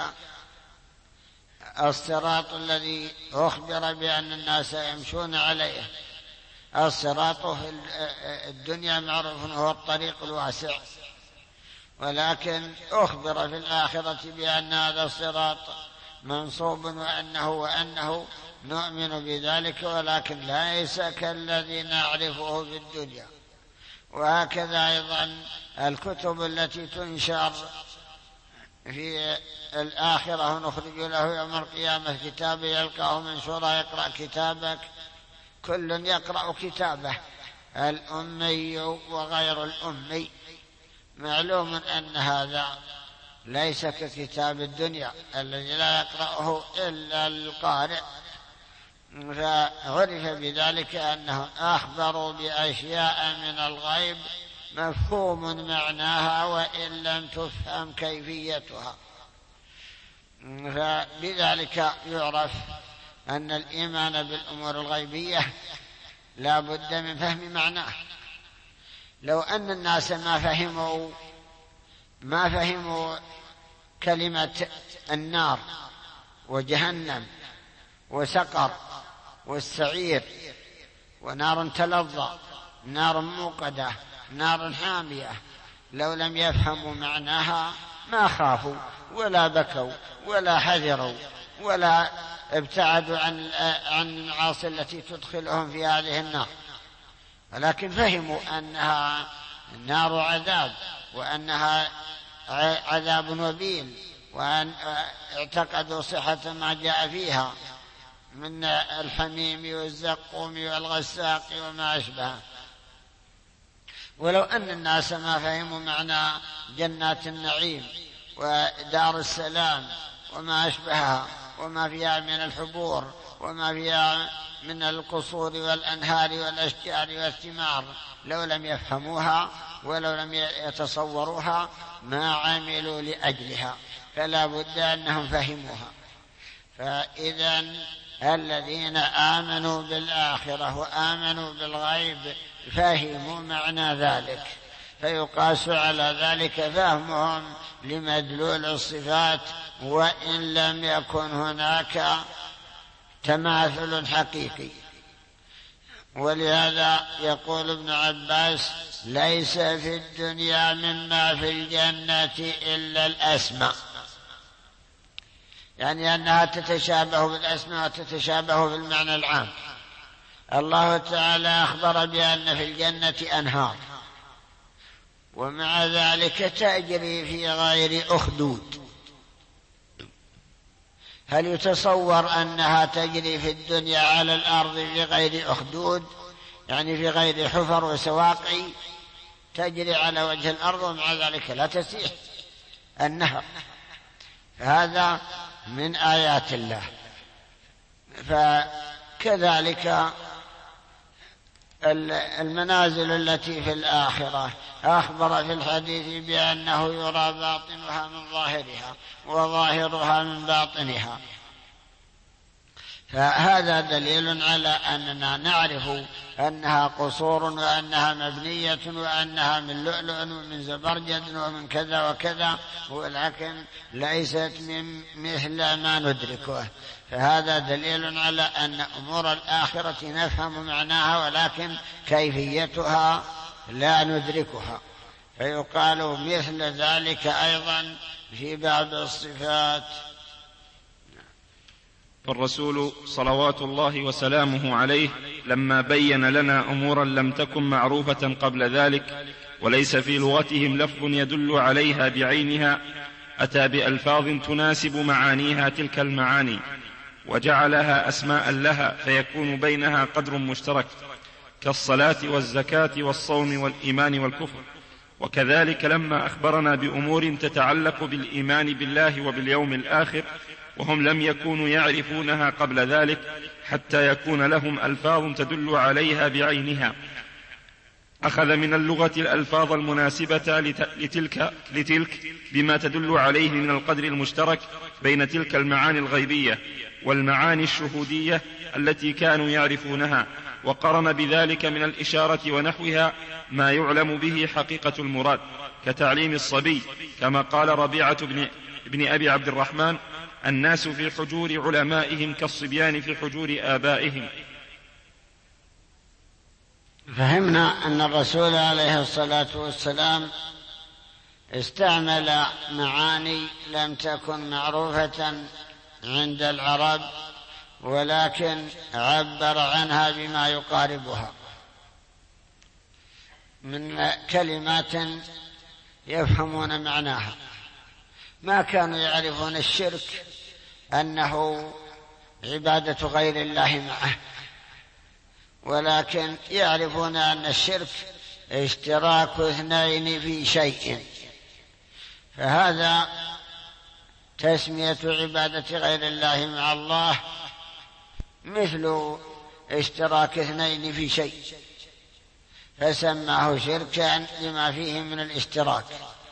الصراط الذي أخبر بأن الناس يمشون عليه، الصراط في الدنيا معروف هو الطريق الواسع، ولكن أخبر في الآخرة بأن هذا الصراط منصوب وأنه نؤمن بذلك، ولكن ليس كالذي نعرفه في الدنيا. وهكذا أيضا الكتب التي تنشر في الآخرة، ونخرج له يوم القيامة كتابا يلقاه منشورا يقرأ كتابك، كل يقرأ كتابه، الأمي وغير الأمي. معلوم أن هذا ليس ككتاب الدنيا الذي لا يقرأه إلا القارئ، فعرف بذلك أنه أخبروا بأشياء من الغيب مفهوم معناها وإن لم تفهم كيفيتها. فبذلك يعرف أن الإيمان بالأمور الغيبية لا بد من فهم معناه. لو أن الناس ما فهموا كلمة النار وجهنم وسقر والسعير ونار تلظى، نار موقدة، نار حامية، لو لم يفهموا معناها ما خافوا ولا بكوا ولا حذروا ولا ابتعدوا عن المعاصي التي تدخلهم في هذه النار. ولكن فهموا أنها نار عذاب، وأنها عذاب وبيل، وأن اعتقدوا صحة ما جاء فيها من الحميم والزقوم والغساق وما أشبه. ولو أن الناس ما فهموا معنى جنات النعيم ودار السلام وما أشبهها وما فيها من الحبور وما فيها من القصور والأنهار والأشجار والثمار، لو لم يفهموها ولو لم يتصوروها ما عملوا لأجلها، فلا بد أنهم فهموها. فإذا الذين آمنوا بالآخرة وآمنوا بالغيب فهموا معنى ذلك، فيقاس على ذلك فهمهم لمدلول الصفات وإن لم يكن هناك تماثل حقيقي. ولهذا يقول ابن عباس: ليس في الدنيا مما في الجنة إلا الأسماء، يعني أنها تتشابه بالأسماء وتتشابه بالمعنى العام. الله تعالى أخبر بأن في الجنة أنهار، ومع ذلك تجري في غير أخدود. هل يتصور أنها تجري في الدنيا على الأرض في غير أخدود، يعني في غير حفر وسواقي، تجري على وجه الأرض ومع ذلك لا تسيح النهر؟ فهذا من آيات الله. فكذلك المنازل التي في الآخرة أخبر في الحديث بأنه يرى باطنها من ظاهرها وظاهرها من باطنها. فهذا دليل على أننا نعرف أنها قصور وأنها مبنية وأنها من لؤلؤ ومن زبرجد ومن كذا وكذا، ولكن ليست من مثل ما ندركه. فهذا دليل على أن أمور الآخرة نفهم معناها ولكن كيفيتها لا ندركها. فيقال مثل ذلك أيضا في باب الصفات. فالرسول صلوات الله وسلامه عليه لما بين لنا أمورا لم تكن معروفة قبل ذلك وليس في لغتهم لفظ يدل عليها بعينها، أتى بألفاظ تناسب معانيها تلك المعاني وجعلها أسماء لها، فيكون بينها قدر مشترك كالصلاة والزكاة والصوم والإيمان والكفر. وكذلك لما أخبرنا بأمور تتعلق بالإيمان بالله وباليوم الآخر وهم لم يكونوا يعرفونها قبل ذلك حتى يكون لهم ألفاظ تدل عليها بعينها، أخذ من اللغة الألفاظ المناسبة لتلك بما تدل عليه من القدر المشترك بين تلك المعاني الغيبية والمعاني الشهودية التي كانوا يعرفونها، وقرن بذلك من الإشارة ونحوها ما يعلم به حقيقة المراد كتعليم الصبي، كما قال ربيعة بن أبي عبد الرحمن: الناس في حجور علمائهم كالصبيان في حجور آبائهم. فهمنا أن الرسول عليه الصلاة والسلام استعمل معاني لم تكن معروفة عند العرب، ولكن عبر عنها بما يقاربها من كلمات يفهمون معناها. ما كانوا يعرفون الشرك أنه عبادة غير الله معه، ولكن يعرفون أن الشرك اشتراك اثنين في شيء، فهذا تسمية عبادة غير الله مع الله مثل اشتراك اثنين في شيء، فسماه شركا لما فيه من الاشتراك.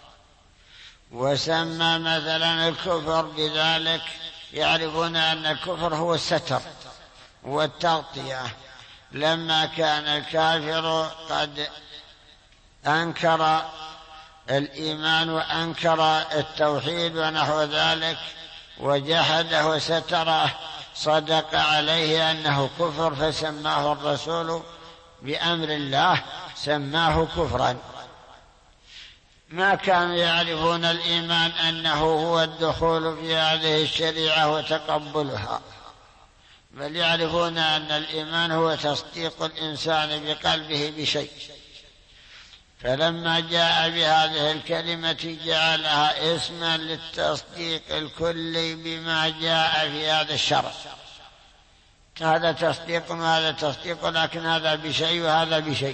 وسمى مثلا الكفر بذلك، يعرفون أن الكفر هو الستر والتغطية. لما كان الكافر قد أنكر الإيمان وأنكر التوحيد ونحو ذلك وجحده وستره، صدق عليه أنه كفر، فسماه الرسول بأمر الله سماه كفرا. ما كانوا يعرفون الإيمان أنه هو الدخول في هذه الشريعة وتقبلها، بل يعرفون أن الإيمان هو تصديق الإنسان بقلبه بشيء. فلما جاء بهذه الكلمة جعلها اسما للتصديق الكلي بما جاء في هذا الشرع. هذا تصديق وهذا تصديق، لكن هذا بشيء وهذا بشيء.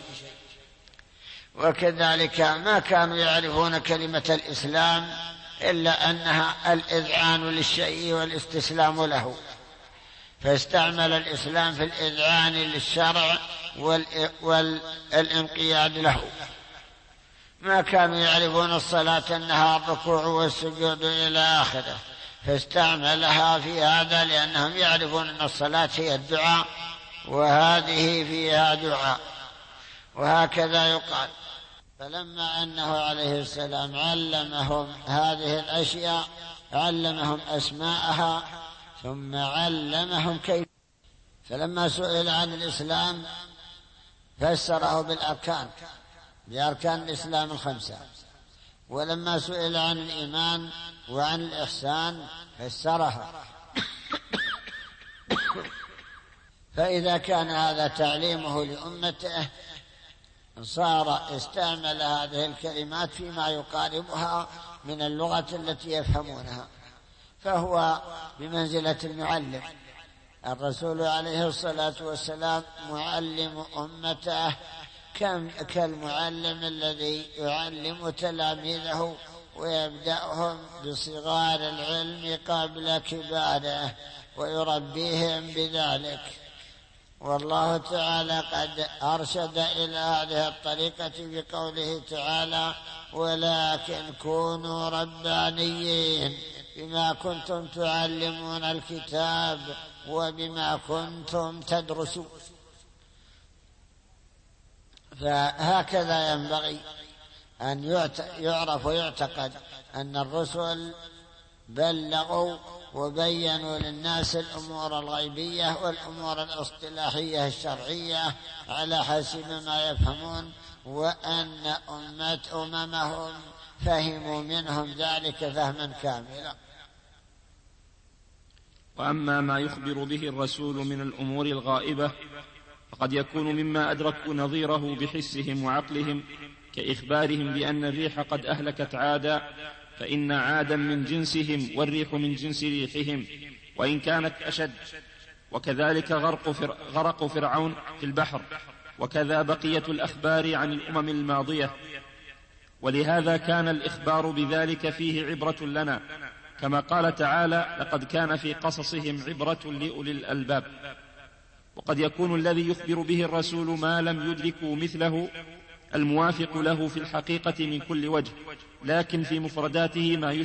وكذلك ما كانوا يعرفون كلمة الإسلام إلا أنها الإذعان للشيء والاستسلام له، فاستعمل الإسلام في الإذعان للشرع والانقياد له. ما كانوا يعرفون الصلاة أنها الركوع والسجود إلى آخره، فاستعملها في هذا لأنهم يعرفون أن الصلاة هي الدعاء وهذه فيها دعاء، وهكذا يقال. فلما أنه عليه السلام علمهم هذه الأشياء، علمهم أسماءها ثم علمهم كيف. فلما سئل عن الإسلام فسره بالأركان، بأركان الإسلام الخمسة. ولما سئل عن الإيمان وعن الإحسان فسرها. فإذا كان هذا تعليمه لأمته صار استعمل هذه الكلمات فيما يقاربها من اللغة التي يفهمونها، فهو بمنزلة المعلم. الرسول عليه الصلاة والسلام معلم أمته كالمعلم الذي يعلم تلاميذه ويبدأهم بصغار العلم قبل كباره ويربيهم بذلك. والله تعالى قد أرشد إلى هذه الطريقة بقوله تعالى: ولكن كونوا ربانيين بما كنتم تعلمون الكتاب وبما كنتم تدرسون. فهكذا ينبغي أن يعرف ويعتقد أن الرسل بلغوا وبينوا للناس الأمور الغيبية والأمور الاصطلاحية الشرعية على حسب ما يفهمون، وأن أممهم فهموا منهم ذلك فهما كاملا. وأما ما يخبر به الرسول من الأمور الغائبة فقد يكون مما أدركوا نظيره بحسهم وعقلهم، كإخبارهم بأن الريح قد أهلكت عادا، فإن عادا من جنسهم والريح من جنس ريحهم وإن كانت أشد. وكذلك غرق فرعون في البحر، وكذا بقية الأخبار عن الأمم الماضية. ولهذا كان الإخبار بذلك فيه عبرة لنا، كما قال تعالى: لقد كان في قصصهم عبرة لأولي الألباب. وقد يكون الذي يخبر به الرسول ما لم يدركوا مثله الموافق له في الحقيقة من كل وجه، لكن في مفرداته ما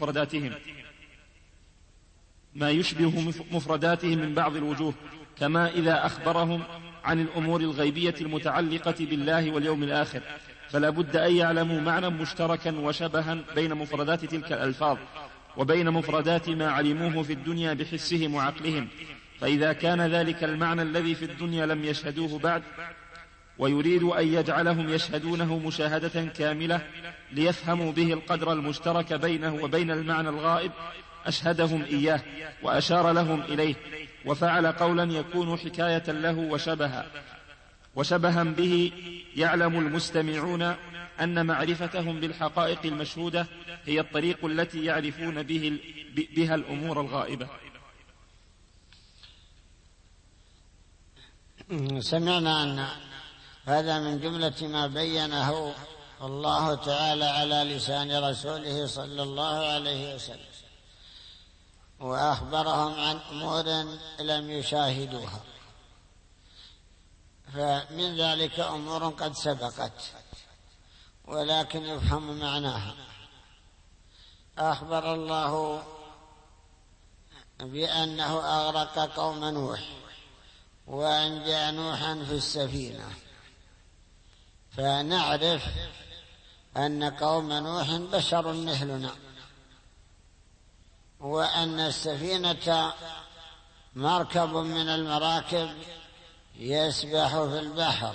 يشبه مفرداتهم من بعض الوجوه، كما إذا أخبرهم عن الأمور الغيبية المتعلقة بالله واليوم الآخر، فلا بد أن يعلموا معنى مشتركا وشبها بين مفردات تلك الألفاظ وبين مفردات ما علموه في الدنيا بحسهم وعقلهم. فإذا كان ذلك المعنى الذي في الدنيا لم يشهدوه بعد، ويريد أن يجعلهم يشهدونه مشاهدة كاملة ليفهموا به القدر المشترك بينه وبين المعنى الغائب أشهدهم إياه وأشار لهم إليه، وفعل قولا يكون حكاية له وشبها به يعلم المستمعون أن معرفتهم بالحقائق المشهودة هي الطريق التي يعرفون بها الأمور الغائبة. سمعنا أن هذا من جملة ما بينه الله تعالى على لسان رسوله صلى الله عليه وسلم، وأخبرهم عن أمور لم يشاهدوها، فمن ذلك أمور قد سبقت ولكن يفهم معناها. أخبر الله بأنه أغرق قوم نوح وأنجى نوحا في السفينة، فنعرف أن قوم نوح بشر مثلنا، وأن السفينة مركب من المراكب يسبح في البحر،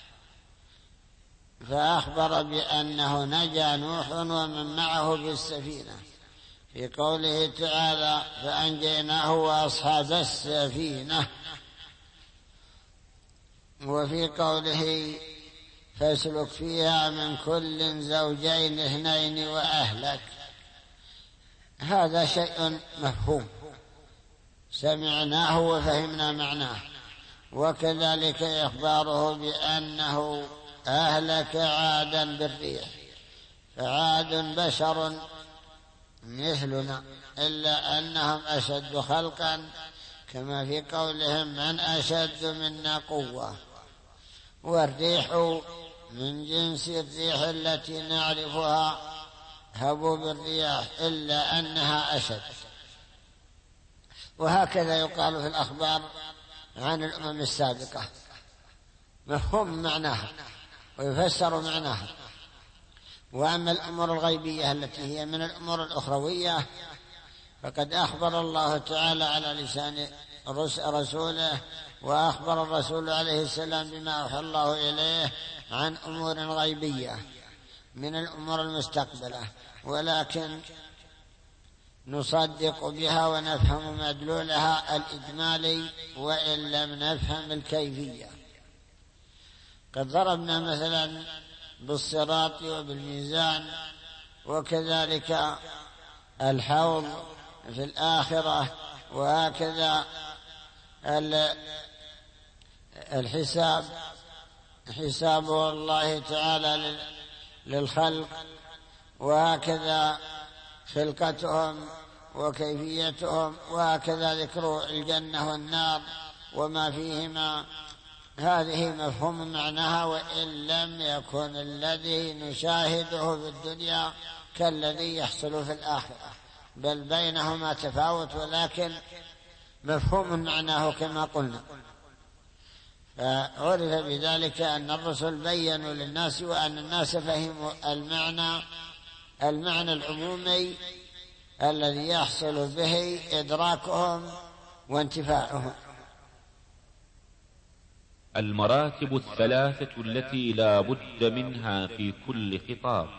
فأخبر بأنه نجا نوح ومن معه بالسفينة في قوله تعالى فأنجيناه وأصحاب السفينة، وفي قوله فاسلك فيها من كل زوجين اثنين وأهلك. هذا شيء مفهوم سمعناه وفهمنا معناه. وكذلك إخباره بأنه أهلك عادا بالريح، فعاد بشر مثلنا إلا أنهم أشد خلقا، كما في قولهم من أشد منا قوة. والريح من جنس الريح التي نعرفها هبوب الرياح إلا أنها أشد. وهكذا يقال في الأخبار عن الأمم السابقة، مفهوم معناها ويفسر معناها. وأما الأمور الغيبية التي هي من الأمور الأخروية فقد أخبر الله تعالى على لسان رسوله، وأخبر الرسول عليه السلام بما أوحى الله إليه عن أمور غيبية من الأمور المستقبلة، ولكن نصدق بها ونفهم مدلولها الإجمالي وإن لم نفهم الكيفية. قد ضربنا مثلا بالصراط وبالميزان، وكذلك الحوض في الآخرة، وهكذا الحساب حساب الله تعالى للخلق، وهكذا خلقتهم وكيفيتهم، وهكذا ذكر الجنة والنار وما فيهما. هذه مفهوم معناها وإن لم يكن الذي نشاهده في الدنيا كالذي يحصل في الآخرة، بل بينهما تفاوت، ولكن مفهوم معناه كما قلنا. فعرف بذلك أن الرسل بيّنوا للناس وأن الناس فهموا المعنى العمومي الذي يحصل به إدراكهم وانتفاعهم. المراتب الثلاثة التي لا بد منها في كل خطاب.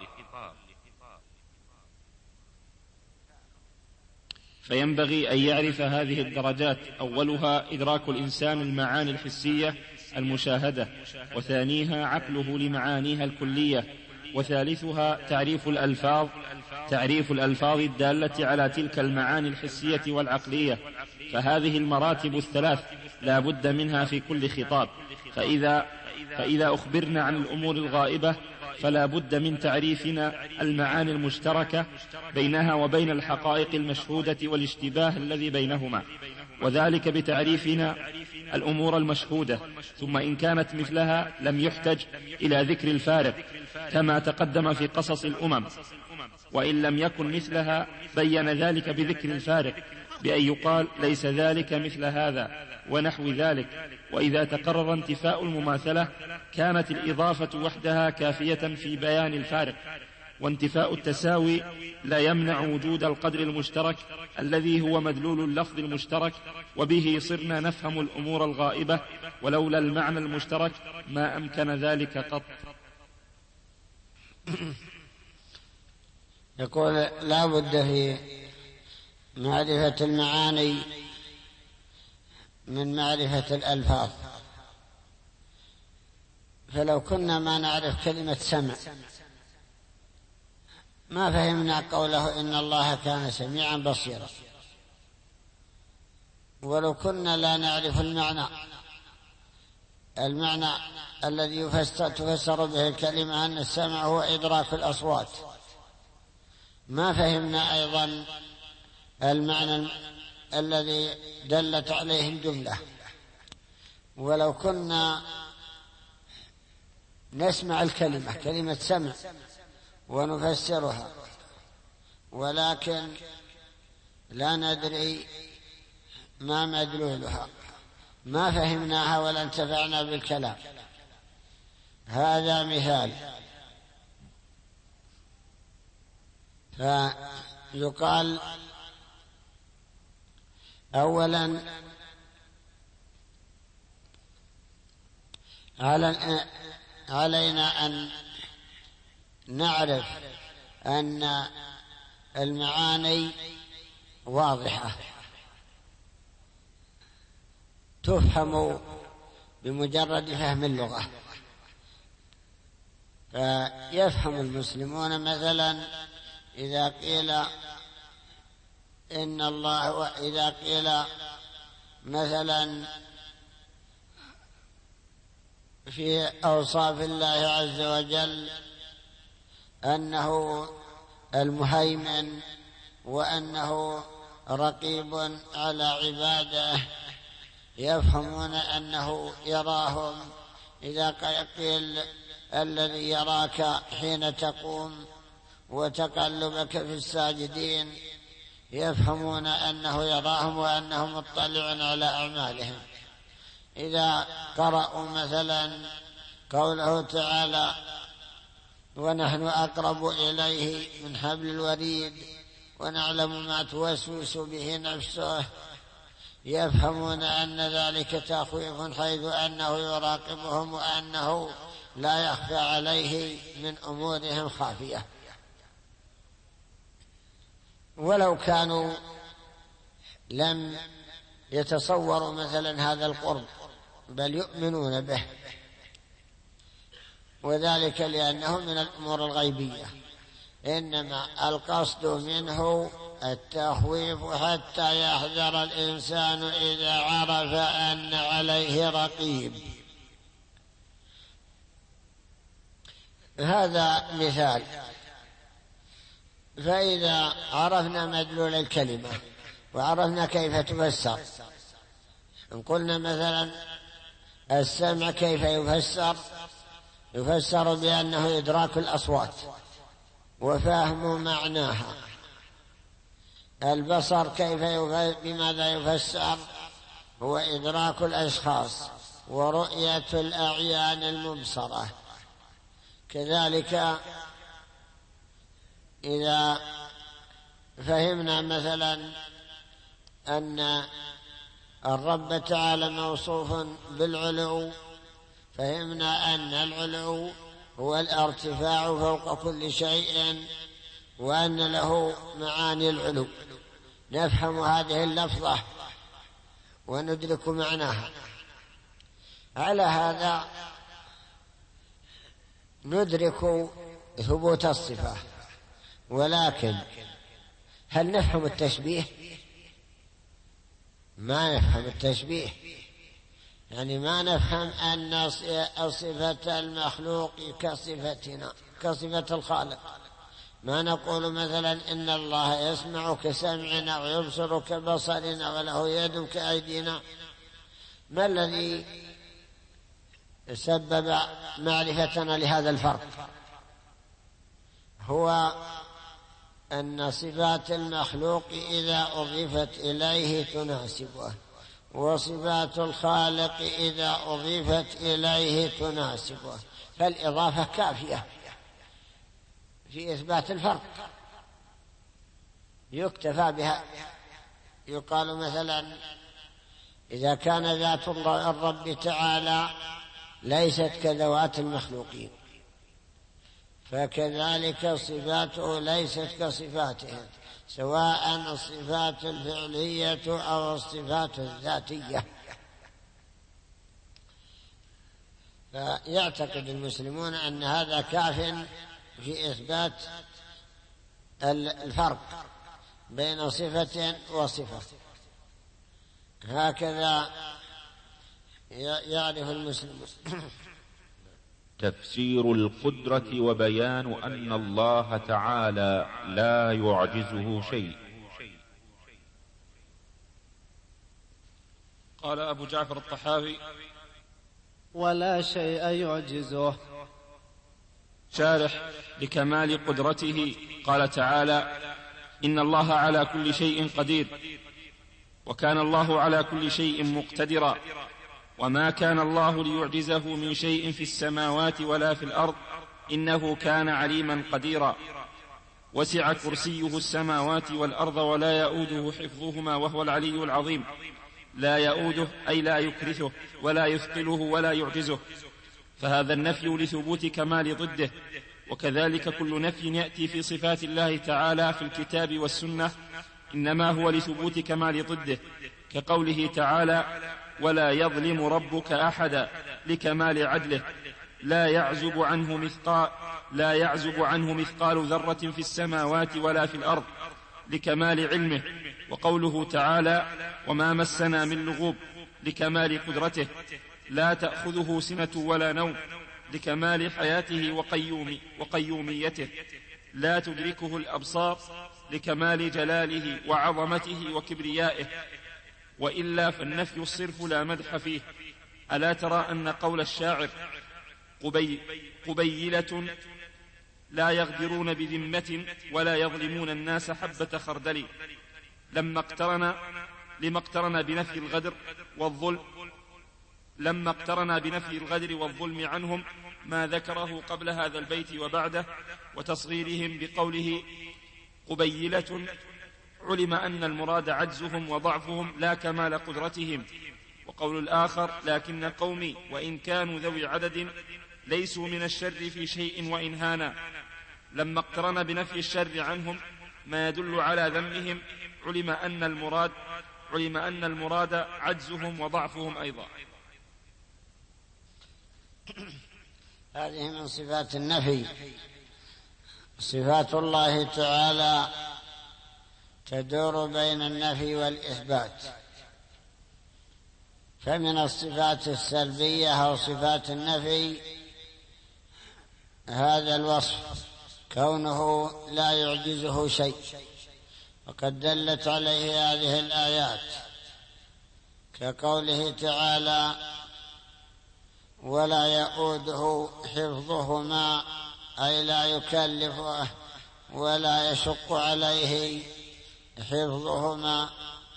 فينبغي أن يعرف هذه الدرجات: أولها إدراك الإنسان المعاني الحسية المشاهدة، وثانيها عقله لمعانيها الكلية، وثالثها تعريف الألفاظ الدالة على تلك المعاني الحسية والعقلية. فهذه المراتب الثلاث لا بد منها في كل خطاب. فإذا أخبرنا عن الأمور الغائبة فلا بد من تعريفنا المعاني المشتركة بينها وبين الحقائق المشهودة والاشتباه الذي بينهما، وذلك بتعريفنا الأمور المشهودة. ثم إن كانت مثلها لم يحتج إلى ذكر الفارق كما تقدم في قصص الأمم، وإن لم يكن مثلها بين ذلك بذكر الفارق بأن يقال ليس ذلك مثل هذا ونحو ذلك. وإذا تقرر انتفاء المماثلة كانت الإضافة وحدها كافية في بيان الفارق. وانتفاء التساوي لا يمنع وجود القدر المشترك الذي هو مدلول اللفظ المشترك، وبه صرنا نفهم الأمور الغائبة، ولولا المعنى المشترك ما أمكن ذلك قط. يقول لا بد في معرفة المعاني من معرفة الألفاظ، فلو كنا ما نعرف كلمة سمع ما فهمنا قوله إن الله كان سميعا بصيرا. ولو كنا لا نعرف المعنى الذي تفسر به الكلمة أن السمع هو إدراك الأصوات، ما فهمنا أيضا المعنى الذي دلت عليه الجملة. ولو كنا نسمع كلمة سمع ونفسرها ولكن لا ندري ما مدلولها ما فهمناها ولا انتفعنا بالكلام. هذا مثال. فيقال أولا علينا أن نعرف أن المعاني واضحة تفهم بمجرد فهم اللغة. فيفهم المسلمون مثلا إذا قيل إن الله، وإذا قيل مثلا في أوصاف الله عز وجل أنه المهيمن وأنه رقيب على عباده، يفهمون أنه يراهم. إذا قيل الذي يراك حين تقوم وتقلبك في الساجدين، يفهمون أنه يراهم وأنه مطلع على أعمالهم. إذا قرأوا مثلا قوله تعالى ونحن أقرب إليه من حبل الوريد ونعلم ما توسوس به نفسه، يفهمون أن ذلك تخويف حيث أنه يراقبهم وأنه لا يخفى عليه من أمورهم خافية. ولو كانوا لم يتصوروا مثلا هذا القرب بل يؤمنون به، وذلك لأنه من الأمور الغيبية، إنما القصد منه التخويف حتى يحذر الإنسان إذا عرف أن عليه رقيب. هذا مثال. فإذا عرفنا مدلول الكلمة وعرفنا كيف تفسر، إن قلنا مثلا السمع كيف يفسر بأنه إدراك الأصوات وفهم معناها. البصر بماذا يفسر؟ هو إدراك الأشخاص ورؤية الأعيان المبصرة. كذلك إذا فهمنا مثلا أن الرب تعالى موصوف بالعلو، فهمنا أن العلو هو الارتفاع فوق كل شيء وأن له معاني العلو، نفهم هذه اللفظة وندرك معناها. على هذا ندرك ثبوت الصفة. ولكن هل نفهم التشبيه؟ ما نفهم التشبيه، يعني ما نفهم أن صفة المخلوق كصفتنا كصفة الخالق. ما نقول مثلا إن الله يسمع كسمعنا ويبصر كبصرنا وله يد كأيدينا. ما الذي سبب معرفتنا لهذا الفرق؟ هو أن صفات المخلوق إذا أضيفت إليه تناسبه، وصفات الخالق إذا أضيفت إليه تناسبه، فالإضافة كافية في إثبات الفرق، يكتفى بها. يقال مثلا إذا كان ذات الرب تعالى ليست كذوات المخلوقين، فكذلك صفاته ليست كصفاتهم، سواء الصفات الفعلية أو الصفات الذاتية. فيعتقد المسلمون أن هذا كاف في إثبات الفرق بين صفة وصفة. هكذا يعرف المسلمون. تفسير القدرة وبيان أن الله تعالى لا يعجزه شيء. قال أبو جعفر الطحاوي: ولا شيء يعجزه. شارح لكمال قدرته قال تعالى: إن الله على كل شيء قدير، وكان الله على كل شيء مقتدرا، وما كان الله ليعجزه من شيء في السماوات ولا في الأرض، إنه كان عليما قديرا. وسع كرسيه السماوات والأرض ولا يؤوده حفظهما وهو العلي العظيم. لا يؤوده أي لا يكرثه ولا يثقله ولا يعجزه، فهذا النفي لثبوت كمال ضده. وكذلك كل نفي يأتي في صفات الله تعالى في الكتاب والسنة إنما هو لثبوت كمال ضده، كقوله تعالى: ولا يظلم ربك أحدا، لكمال عدله. لا يعزب عنه مثقال ذرة في السماوات ولا في الأرض، لكمال علمه. وقوله تعالى: وما مسنا من لغوب، لكمال قدرته. لا تأخذه سنة ولا نوم، لكمال حياته وقيوميته. لا تدركه الأبصار، لكمال جلاله وعظمته وكبريائه. وإلا فالنفي الصرف لا مدح فيه. ألا ترى أن قول الشاعر: قبيلة لا يغدرون بذمة ولا يظلمون الناس حبة خردل، لما اقترن بنفي الغدر والظلم عنهم ما ذكره قبل هذا البيت وبعده، وتصغيرهم بقوله قبيلة، علم أن المراد عجزهم وضعفهم لا كمال قدرتهم. وقول الآخر: لكن قومي وإن كانوا ذوي عدد ليسوا من الشر في شيء وإن هانا، لما اقترن بنفي الشر عنهم ما يدل على ذمهم، علم أن المراد عجزهم وضعفهم أيضا. هذه من صفات النفي. صفات الله تعالى تدور بين النفي والإثبات. فمن الصفات السلبية أو صفات النفي هذا الوصف، كونه لا يعجزه شيء، وقد دلت عليه هذه الآيات، كقوله تعالى: ولا يؤوده حفظهما، أي لا يكلفه ولا يشق عليه حفظهما.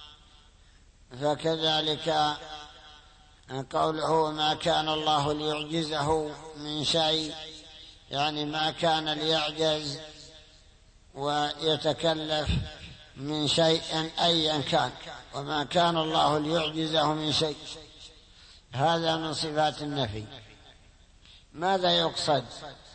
فكذلك قوله: ما كان الله ليعجزه من شيء، يعني ما كان ليعجز ويتكلف من شيء أيا كان، وما كان الله ليعجزه من شيء. هذا من صفات النفي. ماذا يقصد؟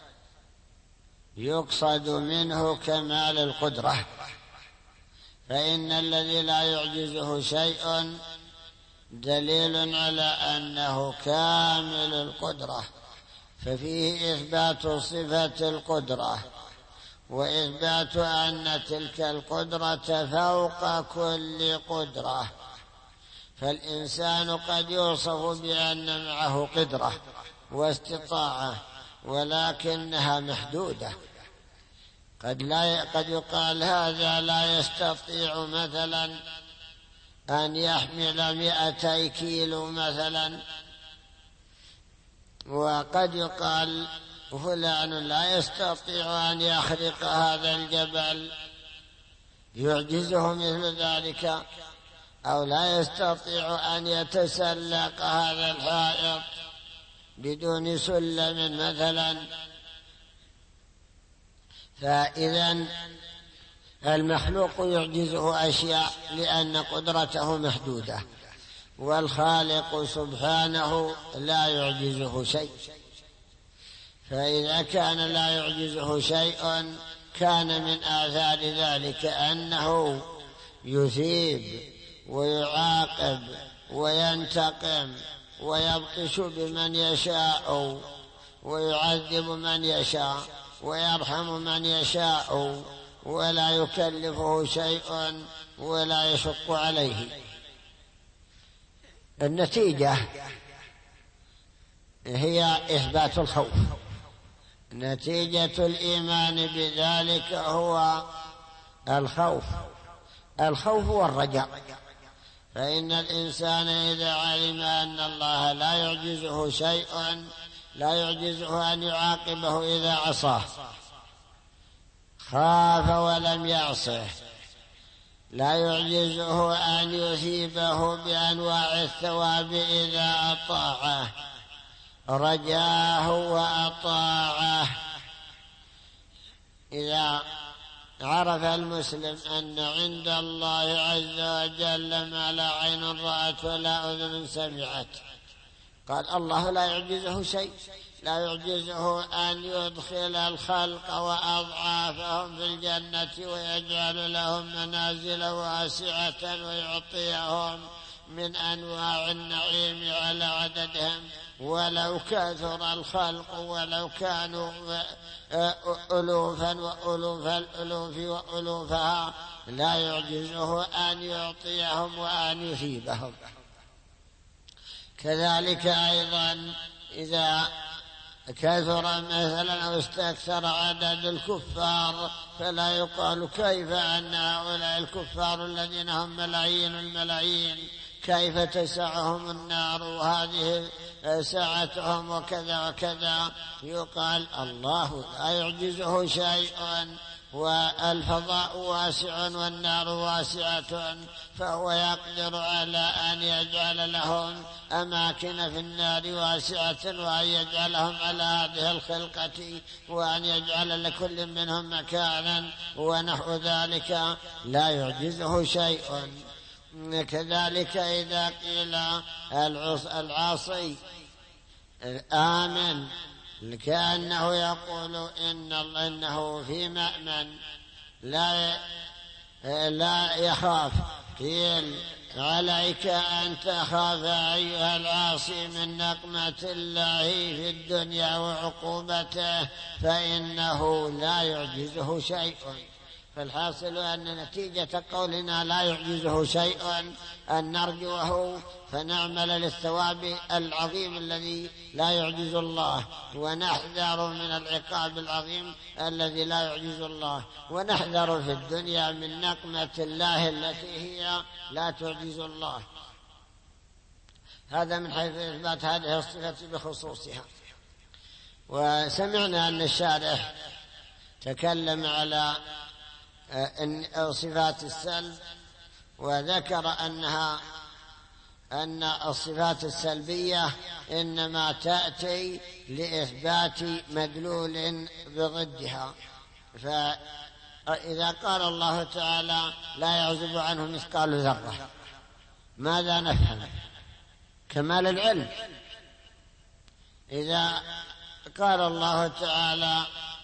يقصد منه كمال القدرة، فإن الذي لا يعجزه شيء دليل على أنه كامل القدرة، ففيه إثبات صفة القدرة وإثبات أن تلك القدرة فوق كل قدرة. فالإنسان قد يوصف بأن معه قدرة واستطاعة، ولكنها محدودة. قد يقال هذا لا يستطيع مثلا أن يحمل 200 كيلو مثلا، وقد يقال فلان لا يستطيع أن يخرق هذا الجبل، يعجزه مثل ذلك، أو لا يستطيع أن يتسلق هذا الحائط بدون سلم مثلا. فإذا المخلوق يعجزه أشياء لأن قدرته محدودة، والخالق سبحانه لا يعجزه شيء. فإذا كان لا يعجزه شيء كان من آثار ذلك أنه يثيب ويعاقب وينتقم ويبطش بمن يشاء ويعذب من يشاء ويرحم من يشاء ولا يكلفه شيء ولا يشق عليه. النتيجة هي إثبات الخوف. نتيجة الإيمان بذلك هو الخوف والرجاء. فإن الإنسان إذا علم أن الله لا يعجزه شيء، لا يعجزه أن يعاقبه إذا عصاه، خاف ولم يعصه، لا يعجزه أن يثيبه بأنواع الثواب إذا أطاعه، رجاه وأطاعه. إذا عرف المسلم أن عند الله عز وجل ما لا عين رأت ولا أذن سمعت، قال الله لا يعجزه شيء، لا يعجزه أن يدخل الخلق وأضعافهم في الجنة ويجعل لهم منازل واسعة ويعطيهم من أنواع النعيم على عددهم، ولو كثر الخلق ولو كانوا ألوفا وألوف الألوف وألوفها، لا يعجزه أن يعطيهم وأن يثيبهم. كذلك أيضا إذا كثر مثلا أو استكثر عدد الكفار، فلا يقال كيف أن هؤلاء الكفار الذين هم ملايين الملايين كيف تسعهم النار وهذه سعتهم وكذا وكذا. يقال الله لا يعجزه شيء، والفضاء واسع والنار واسعة، فهو يقدر على أن يجعل لهم أماكن في النار واسعة، وأن يجعلهم على هذه الخلقة، وأن يجعل لكل منهم مكانا ونحو ذلك، لا يعجزه شيء. كذلك إذا قيل العاصي آمن، كأنه يقول إنه في مأمن لا يخاف. قيل عليك أن تخاف أيها العاصي من نقمة الله في الدنيا وعقوبته، فإنه لا يعجزه شيء. فالحاصل أن نتيجة قولنا لا يعجزه شيء أن نرجوه فنعمل للثواب العظيم الذي لا يعجز الله، ونحذر من العقاب العظيم الذي لا يعجز الله، ونحذر في الدنيا من نقمة الله التي هي لا تعجز الله. هذا من حيث إثبات هذه الصفة بخصوصها. وسمعنا أن الشارح تكلم على صفات السلب، وذكر أن الصفات السلبية إنما تأتي لإثبات مدلول بضدها. فإذا قال الله تعالى لا يعزب عنه مثقال ذرة، ماذا نفهم؟ كمال العلم. إذا قال الله تعالى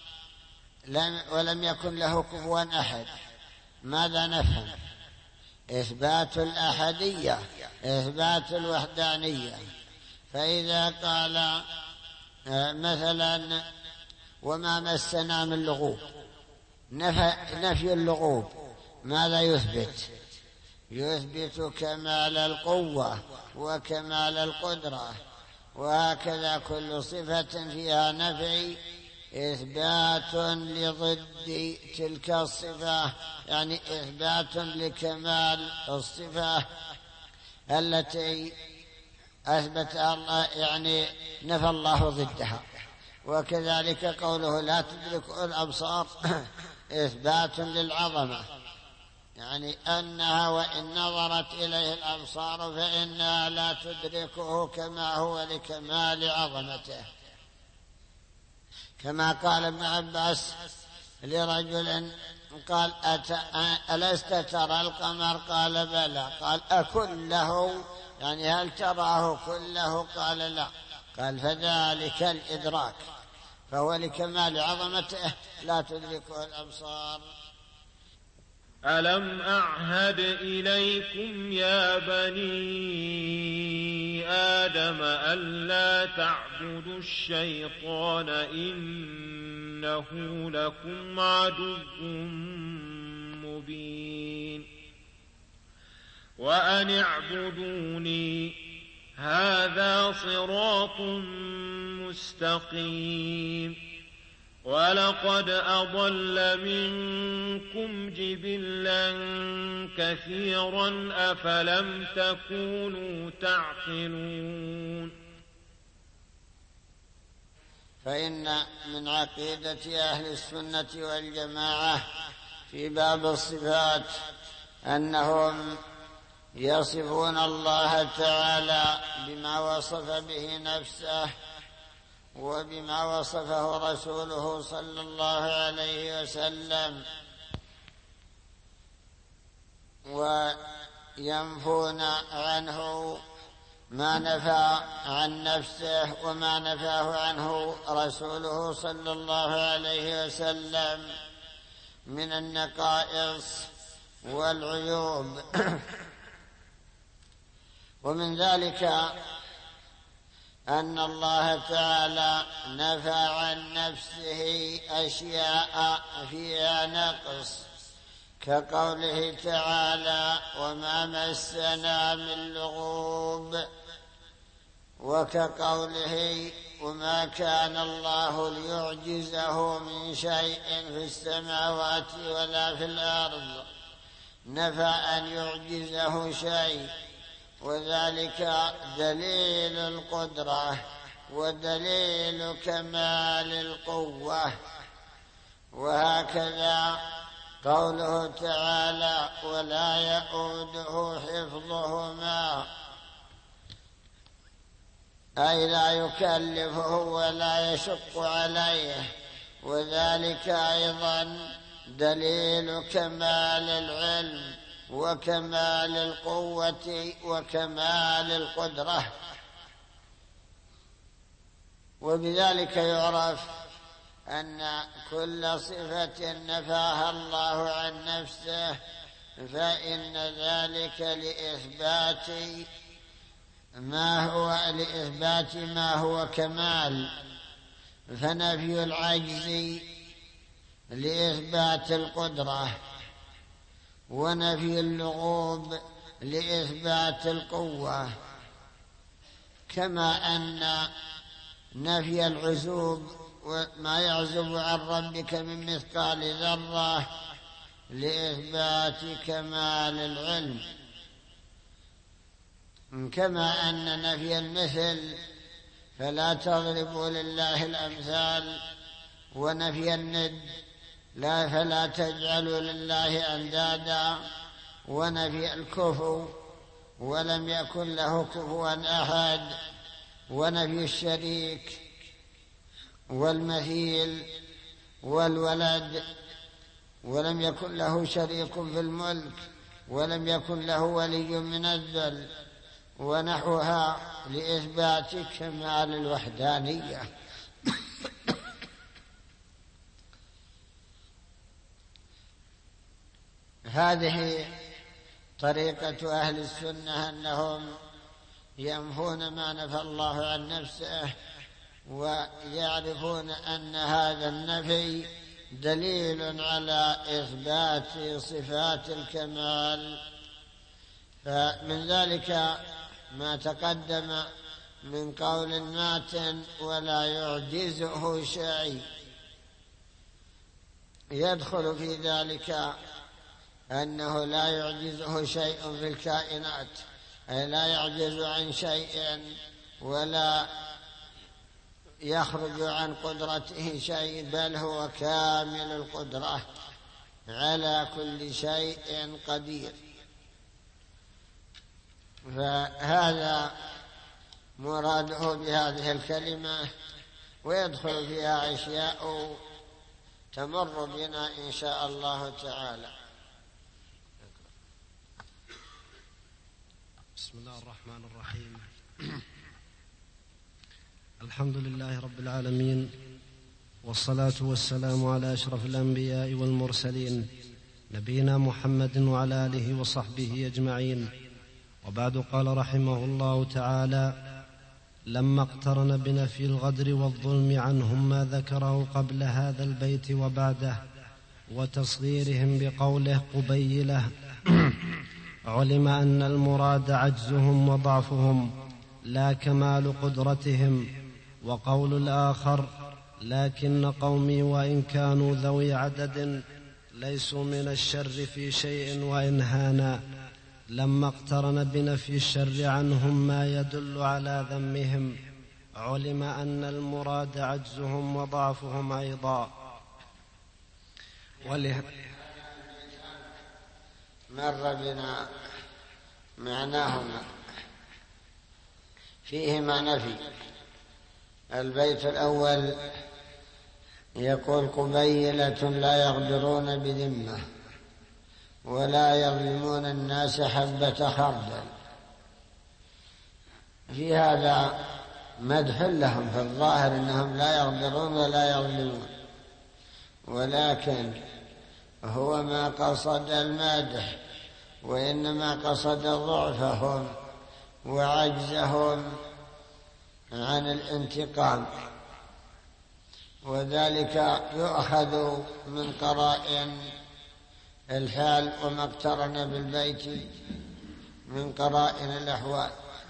ولم يكن له كفوا أحد، ماذا نفهم؟ إثبات الأحدية، إثبات الوحدانية. فإذا قال مثلا وما مسنا من لغوب، نفي اللغوب، ماذا يثبت؟ يثبت كمال القوة وكمال القدرة. وهكذا كل صفة فيها نفي إثبات لضد تلك الصفة، يعني إثبات لكمال الصفة التي أثبتها الله، يعني نفى الله ضدها. وكذلك قوله لا تدرك الأبصار إثبات للعظمة، يعني أنها وإن نظرت إليه الأبصار فإنها لا تدركه كما هو لكمال عظمته. كما قال ابن عباس لرجل قال ألست ترى القمر؟ قال بلى. قال أكله، يعني هل تراه كله؟ قال لا. قال فذلك الإدراك. فهو لكمال عظمته لا تدركه الأبصار. ألم أعهد إليكم يا بني آدم ألا تعبدوا الشيطان إنه لكم عدو مبين وأن اعبدوني هذا صراط مستقيم ولقد أضل منكم جبلا كثيرا أفلم تكونوا تعقلون. فإن من عقيدة أهل السنة والجماعة في باب الصفات أنهم يصفون الله تعالى بما وصف به نفسه وبما وصفه رسوله صلى الله عليه وسلم، وينفون عنه ما نفى عن نفسه وما نفاه عنه رسوله صلى الله عليه وسلم من النقائص والعيوب. ومن ذلك أن الله تعالى نفى عن نفسه أشياء فيها نقص، كقوله تعالى وما مسنا من لغوب، وكقوله وما كان الله ليعجزه من شيء في السماوات ولا في الأرض، نفى أن يعجزه شيء، وذلك دليل القدرة ودليل كمال القوة. وهكذا قوله تعالى ولا يؤوده حفظهما، أي لا يكلفه ولا يشق عليه، وذلك أيضا دليل كمال العلم وكمال القوة وكمال القدرة. وبذلك يعرف أن كل صفة نفاها الله عن نفسه فإن ذلك لإثبات ما هو كمال، فنفي العجز لإثبات القدرة، ونفي اللغوب لإثبات القوة، كما أن نفي العزوب وما يعزب عن ربك من مثقال ذرة لإثبات كمال العلم، كما أن نفي المثل فلا تضربوا لله الأمثال، ونفي الند فلا تجعلوا لله أندادا، ونفي الكفو ولم يكن له كفوا أحد، ونفي الشريك والمثيل والولد ولم يكن له شريك في الملك ولم يكن له ولي من الذل، ونحوها لإثبات كمال الوحدانية. هذه طريقة أهل السنة، أنهم ينفون ما نفى الله عن نفسه، ويعرفون أن هذا النفي دليل على إثبات صفات الكمال. فمن ذلك ما تقدم من قول مات ولا يعجزه شيء، يدخل في ذلك أنه لا يعجزه شيء في الكائنات، أي لا يعجز عن شيء ولا يخرج عن قدرته شيء، بل هو كامل القدرة على كل شيء قدير. فهذا مراده بهذه الكلمة، ويدخل فيها أشياء تمر بنا إن شاء الله تعالى. بسم الله الرحمن الرحيم. الحمد لله رب العالمين، والصلاة والسلام على أشرف الأنبياء والمرسلين نبينا محمد وعلى آله وصحبه أجمعين. وبعد، قال رحمه الله تعالى: لما اقترن بنفي الغدر والظلم عنهم ما ذكره قبل هذا البيت وبعده وتصغيرهم بقوله قبيله علم أن المراد عجزهم وضعفهم لا كمال قدرتهم. وقول الآخر: لكن قومي وإن كانوا ذوي عدد ليسوا من الشر في شيء وإن هانا. لما اقترن بنفي الشر عنهم ما يدل على ذمهم علم أن المراد عجزهم وضعفهم أيضا. مر بنا معناهما، فيهما نفي. البيت الأول يقول: قبيلة لا يغدرون بذمة ولا يظلمون الناس حبة خردل. في هذا مدح لهم في الظاهر أنهم لا يغدرون ولا يظلمون، ولكن هو ما قصد المدح، وإنما قصد ضعفهم وعجزهم عن الانتقام، وذلك يؤخذ من قرائن الحال وما اقترن بالبيت من قرائن الأحوال.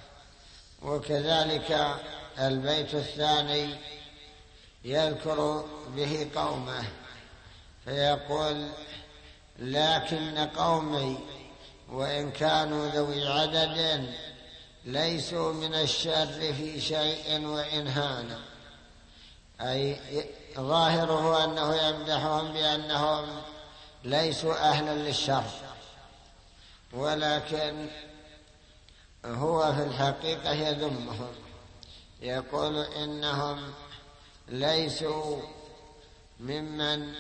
وكذلك البيت الثاني يذكر به قومه فيقول: لكن قومي وإن كانوا ذوي عدد ليسوا من الشر في شيء وإن هانا. أي ظاهره أنه يمدحهم بأنهم ليسوا أهلا للشر، ولكن هو في الحقيقة يذمهم، يقول إنهم ليسوا ممن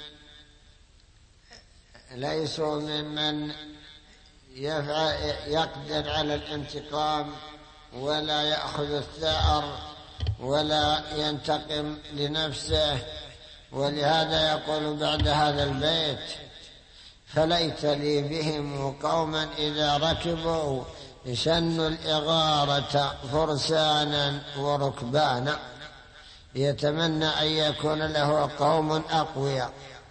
يقدر على الانتقام ولا يأخذ الثأر ولا ينتقم لنفسه. ولهذا يقول بعد هذا البيت: فليت لي بهم قوما إذا ركبوا شنوا الإغارة فرسانا وركبانا. يتمنى أن يكون له قوم أقوياء.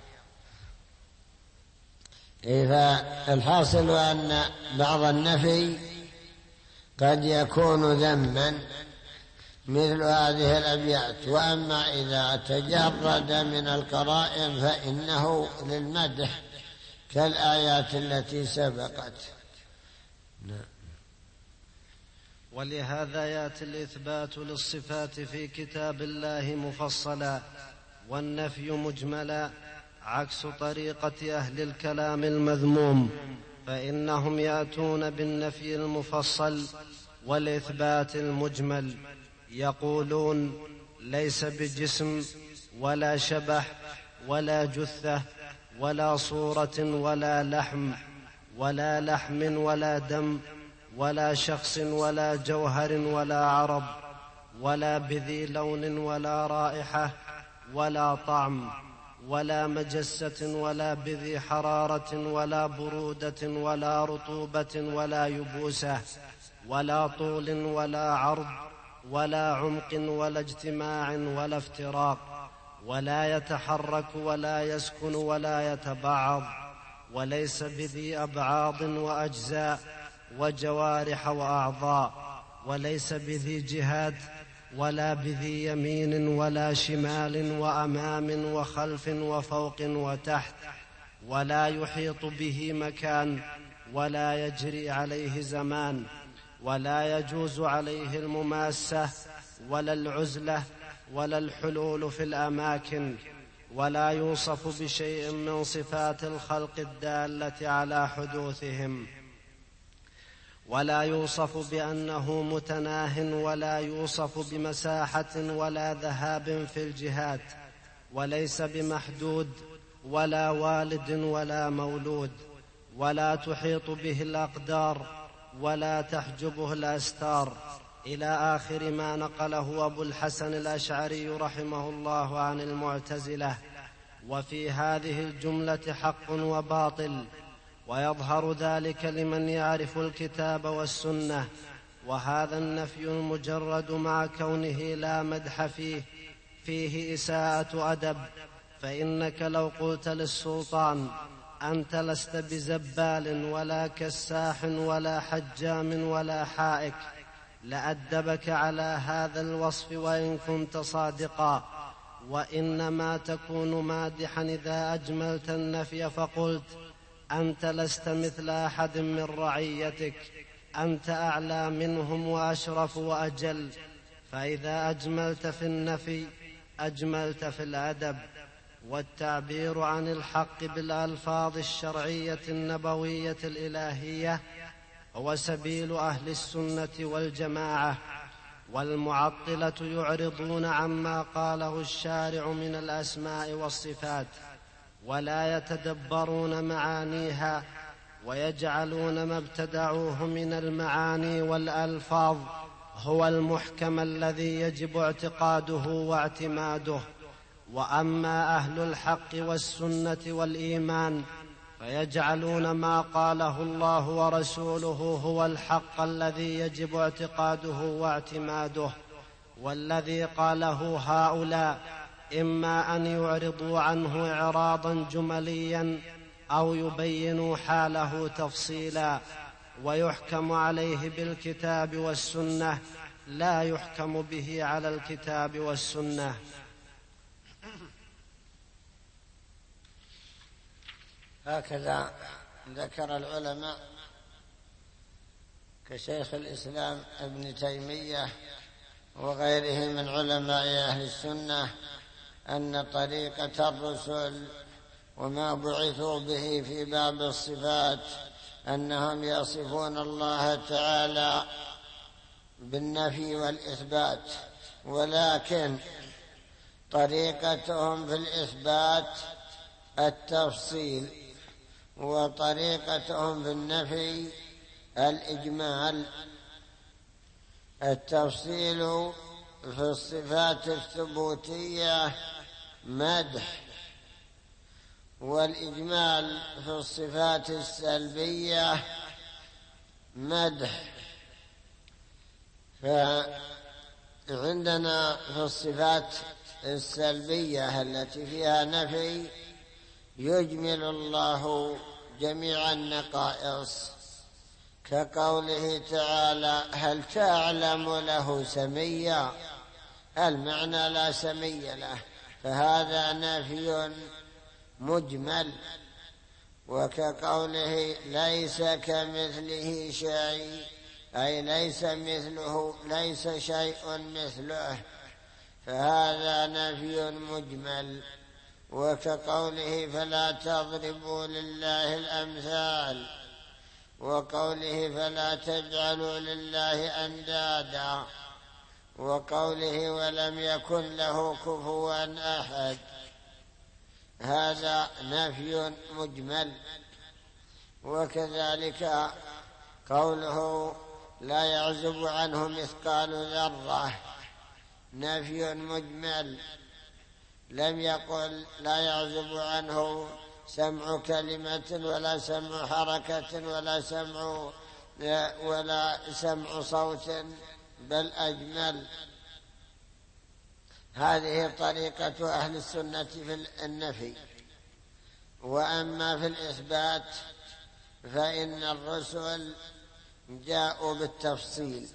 فالحاصل أن بعض النفي قد يكون ذما مثل هذه الأبيات، وأما إذا تجرد من القرائن فإنه للمدح كالآيات التي سبقت. ولهذا يأتي الإثبات للصفات في كتاب الله مفصلا والنفي مجملا، عكس طريقة أهل الكلام المذموم، فإنهم يأتون بالنفي المفصل والإثبات المجمل. يقولون: ليس بجسم ولا شبح ولا جثة ولا صورة ولا لحم ولا دم ولا شخص ولا جوهر ولا عرض ولا بذي لون ولا رائحة ولا طعم ولا مجسة ولا بذي حرارة ولا برودة ولا رطوبة ولا يبوسة ولا طول ولا عرض ولا عمق ولا اجتماع ولا افتراق، ولا يتحرك ولا يسكن ولا يتبعض، وليس بذي أبعاض وأجزاء وجوارح وأعضاء، وليس بذي جهات ولا بذي يمين ولا شمال وأمام وخلف وفوق وتحت، ولا يحيط به مكان ولا يجري عليه زمان، ولا يجوز عليه المماسة ولا العزلة ولا الحلول في الأماكن، ولا يوصف بشيء من صفات الخلق الدالة على حدوثهم، ولا يوصف بأنه متناه، ولا يوصف بمساحة ولا ذهاب في الجهات، وليس بمحدود ولا والد ولا مولود، ولا تحيط به الأقدار ولا تحجبه الأستار، إلى آخر ما نقله أبو الحسن الأشعري رحمه الله عن المعتزلة. وفي هذه الجملة حق وباطل، ويظهر ذلك لمن يعرف الكتاب والسنة. وهذا النفي المجرد مع كونه لا مدح فيه إساءة أدب، فإنك لو قلت للسلطان أنت لست بزبال ولا كساح ولا حجام ولا حائك لأدبك على هذا الوصف وإن كنت صادقا، وإنما تكون مادحا إذا أجملت النفي فقلت أنت لست مثل أحد من رعيتك، أنت أعلى منهم وأشرف وأجل. فإذا أجملت في النفي أجملت في الأدب. والتعبير عن الحق بالألفاظ الشرعية النبوية الإلهية هو سبيل أهل السنة والجماعة. والمعطلة يعرضون عما قاله الشارع من الأسماء والصفات ولا يتدبرون معانيها، ويجعلون ما ابتدعوه من المعاني والألفاظ هو المحكم الذي يجب اعتقاده واعتماده. وأما أهل الحق والسنة والإيمان فيجعلون ما قاله الله ورسوله هو الحق الذي يجب اعتقاده واعتماده، والذي قاله هؤلاء إما أن يعرضوا عنه إعراضا جمليا أو يبينوا حاله تفصيلا، ويحكم عليه بالكتاب والسنة لا يحكم به على الكتاب والسنة. هكذا ذكر العلماء كشيخ الإسلام ابن تيمية وغيره من علماء أهل السنة أن طريقة الرسل وما بعثوا به في باب الصفات أنهم يصفون الله تعالى بالنفي والإثبات، ولكن طريقتهم في الإثبات التفصيل، وطريقتهم في النفي الإجمال. التفصيل في الصفات الثبوتية مدح، والإجمال في الصفات السلبية مدح. فعندنا في الصفات السلبية التي فيها نفي يجمل الله جميع النقائص، كقوله تعالى هل تعلم له سميا، المعنى لا سمي له، فهذا نفي مجمل. وكقوله ليس كمثله شيء، أي ليس مثله، ليس شيء مثله، فهذا نفي مجمل. وكقوله فلا تضربوا لله الأمثال، وقوله فلا تجعلوا لله أندادا، وقوله ولم يكن له كفوا أحد، هذا نفي مجمل. وكذلك قوله لا يعزب عنه مثقال ذرة نفي مجمل، لم يقل لا يعزب عنه سمع كلمة ولا سمع حركة ولا سمع صوت، بل أجمل. هذه طريقة أهل السنة في النفي. وأما في الإثبات فإن الرسل جاءوا بالتفصيل،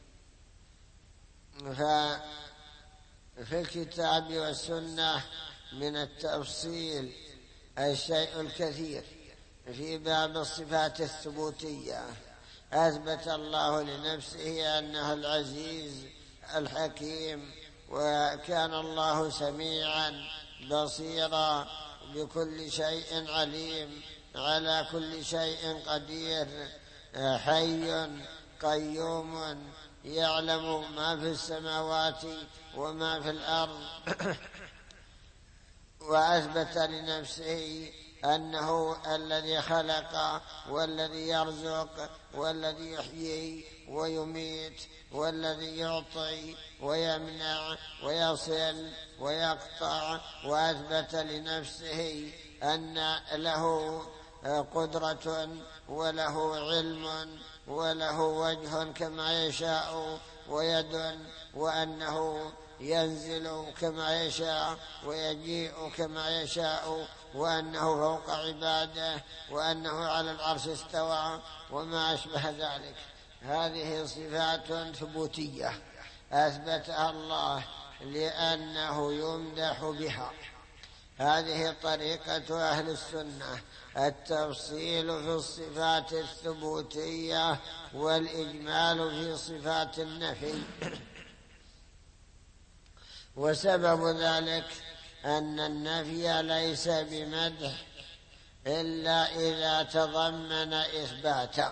ففي الكتاب والسنة من التفصيل الشيء الكثير. في باب الصفات الثبوتية أثبت الله لنفسه أنه العزيز الحكيم، وكان الله سميعا بصيرا بكل شيء عليم، على كل شيء قدير، حي قيوم يعلم ما في السماوات وما في الأرض. وأثبت لنفسه أنه الذي خلق والذي يرزق والذي يحيي ويميت والذي يعطي ويمنع ويصل ويقطع، وأثبت لنفسه أن له قدرة وله علم وله وجه كما يشاء ويد، وأنه ينزل كما يشاء ويجيء كما يشاء، وأنه فوق عباده، وأنه على العرش استوى وما أشبه ذلك. هذه صفات ثبوتية أثبتها الله لأنه يمدح بها. هذه طريقة أهل السنة، التفصيل في الصفات الثبوتية والإجمال في صفات النفي. وسبب ذلك أن النفي ليس بمدح إلا إذا تضمن إثباتا،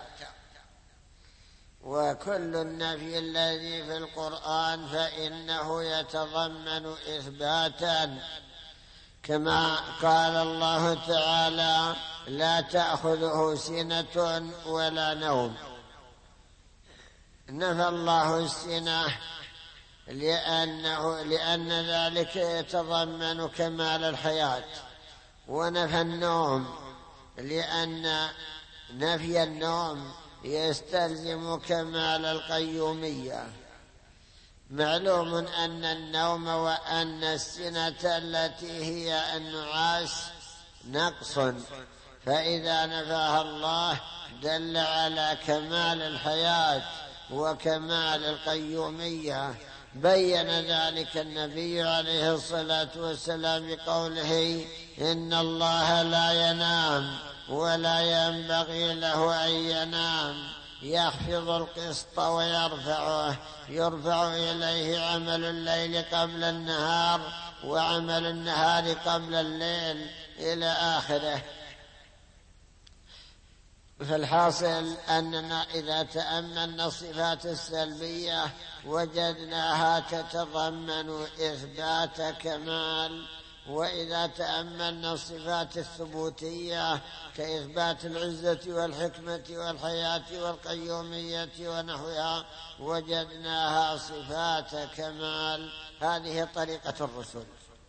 وكل النفي الذي في القرآن فإنه يتضمن إثباتا، كما قال الله تعالى: لا تأخذه سنة ولا نوم. نفى الله السنة لأن ذلك يتضمن كمال الحياة، ونفى النوم لأن نفي النوم يستلزم كمال القيومية. معلوم أن النوم وأن السنة التي هي النعاس نقص، فإذا نفاها الله دل على كمال الحياة وكمال القيومية. بين ذلك النبي عليه الصلاة والسلام بقوله: إن الله لا ينام ولا ينبغي له أن ينام، يخفض القسط ويرفعه، يرفع إليه عمل الليل قبل النهار وعمل النهار قبل الليل إلى آخره. فالحاصل أننا إذا تأملنا الصفات السلبية وجدناها تتضمن إثبات كمال، وإذا تأملنا الصفات الثبوتية كإثبات العزة والحكمة والحياة والقيومية ونحوها وجدناها صفات كمال. هذه طريقة الرسل.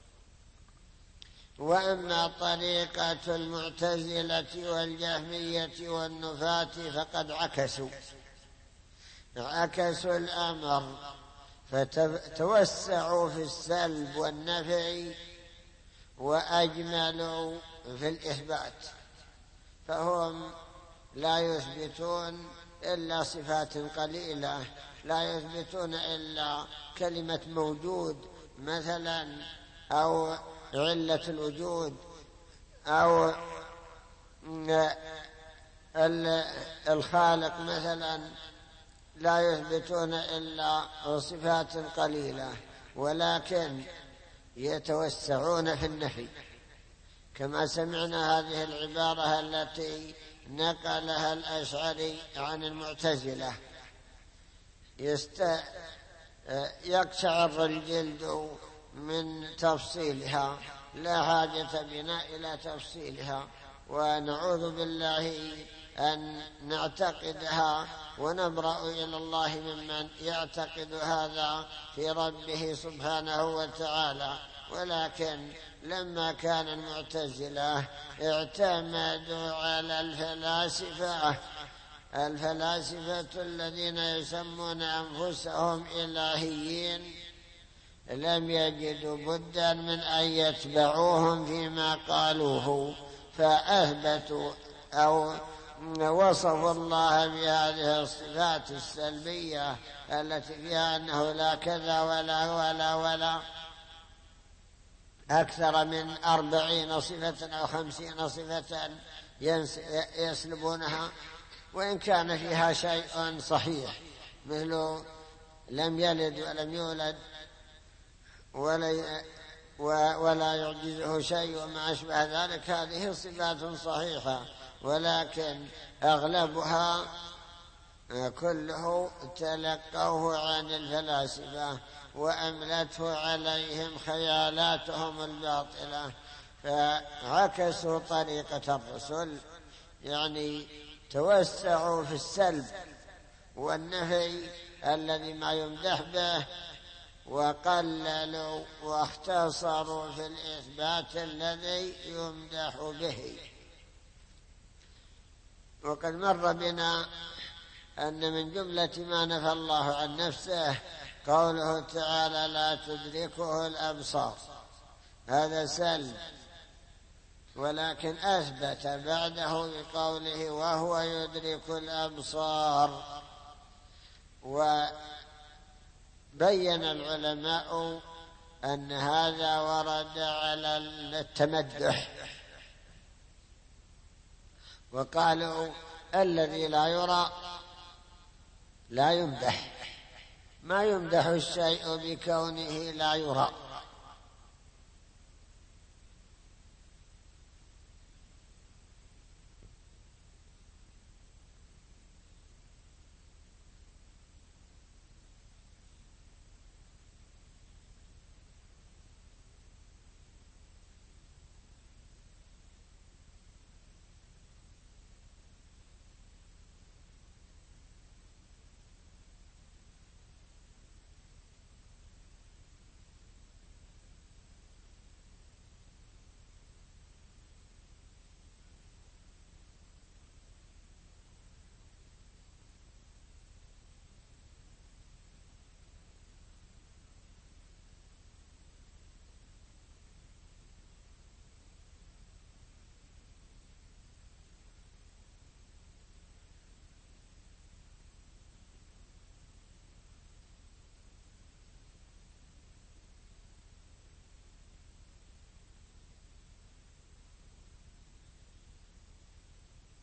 وأما طريقة المعتزلة والجهمية والنفاة فقد عكسوا الأمر، فتوسعوا في السلب والنفي وأجملوا في الإثبات، فهم لا يثبتون إلا صفات قليلة، لا يثبتون إلا كلمة موجود مثلا، أو علة الوجود، أو الخالق مثلا، لا يثبتون إلا صفات قليلة، ولكن يتوسعون في النفي، كما سمعنا هذه العبارة التي نقلها الأشعري عن المعتزلة: يقشعر الجلد من تفصيلها، لا حاجة بنا إلى تفصيلها، ونعوذ بالله أن نعتقدها ونبرأ إلى الله ممن يعتقد هذا في ربه سبحانه وتعالى. ولكن لما كان المعتزلة اعتمدوا على الفلاسفة الذين يسمون أنفسهم إلهيين، لم يجدوا بدا من أن يتبعوهم فيما قالوه، فأثبتوا أو وصفوا الله بهذه الصفات السلبية التي فيها أنه لا كذا ولا أكثر من 40 صفة أو 50 صفة يسلبونها، وإن كان فيها شيء صحيح مثل لم يلد ولم يولد ولا يعجزه شيء وما أشبه ذلك، هذه صفات صحيحة، ولكن أغلبها كله تلقوه عن الفلاسفة وأملته عليهم خيالاتهم الباطلة، فعكسوا طريقة الرسل، يعني توسعوا في السلب والنفي الذي ما يمدح به، وقللوا واختصروا في الإثبات الذي يمدح به. وقد مر بنا أن من جملة ما نفى الله عن نفسه قوله تعالى لا تدركه الأبصار، هذا سلب، ولكن أثبت بعده بقوله وهو يدرك الأبصار. وبين العلماء أن هذا ورد على التمدح، وقالوا الذي لا يرى لا يمدح، ما يمدح الشيء بكونه لا يرى،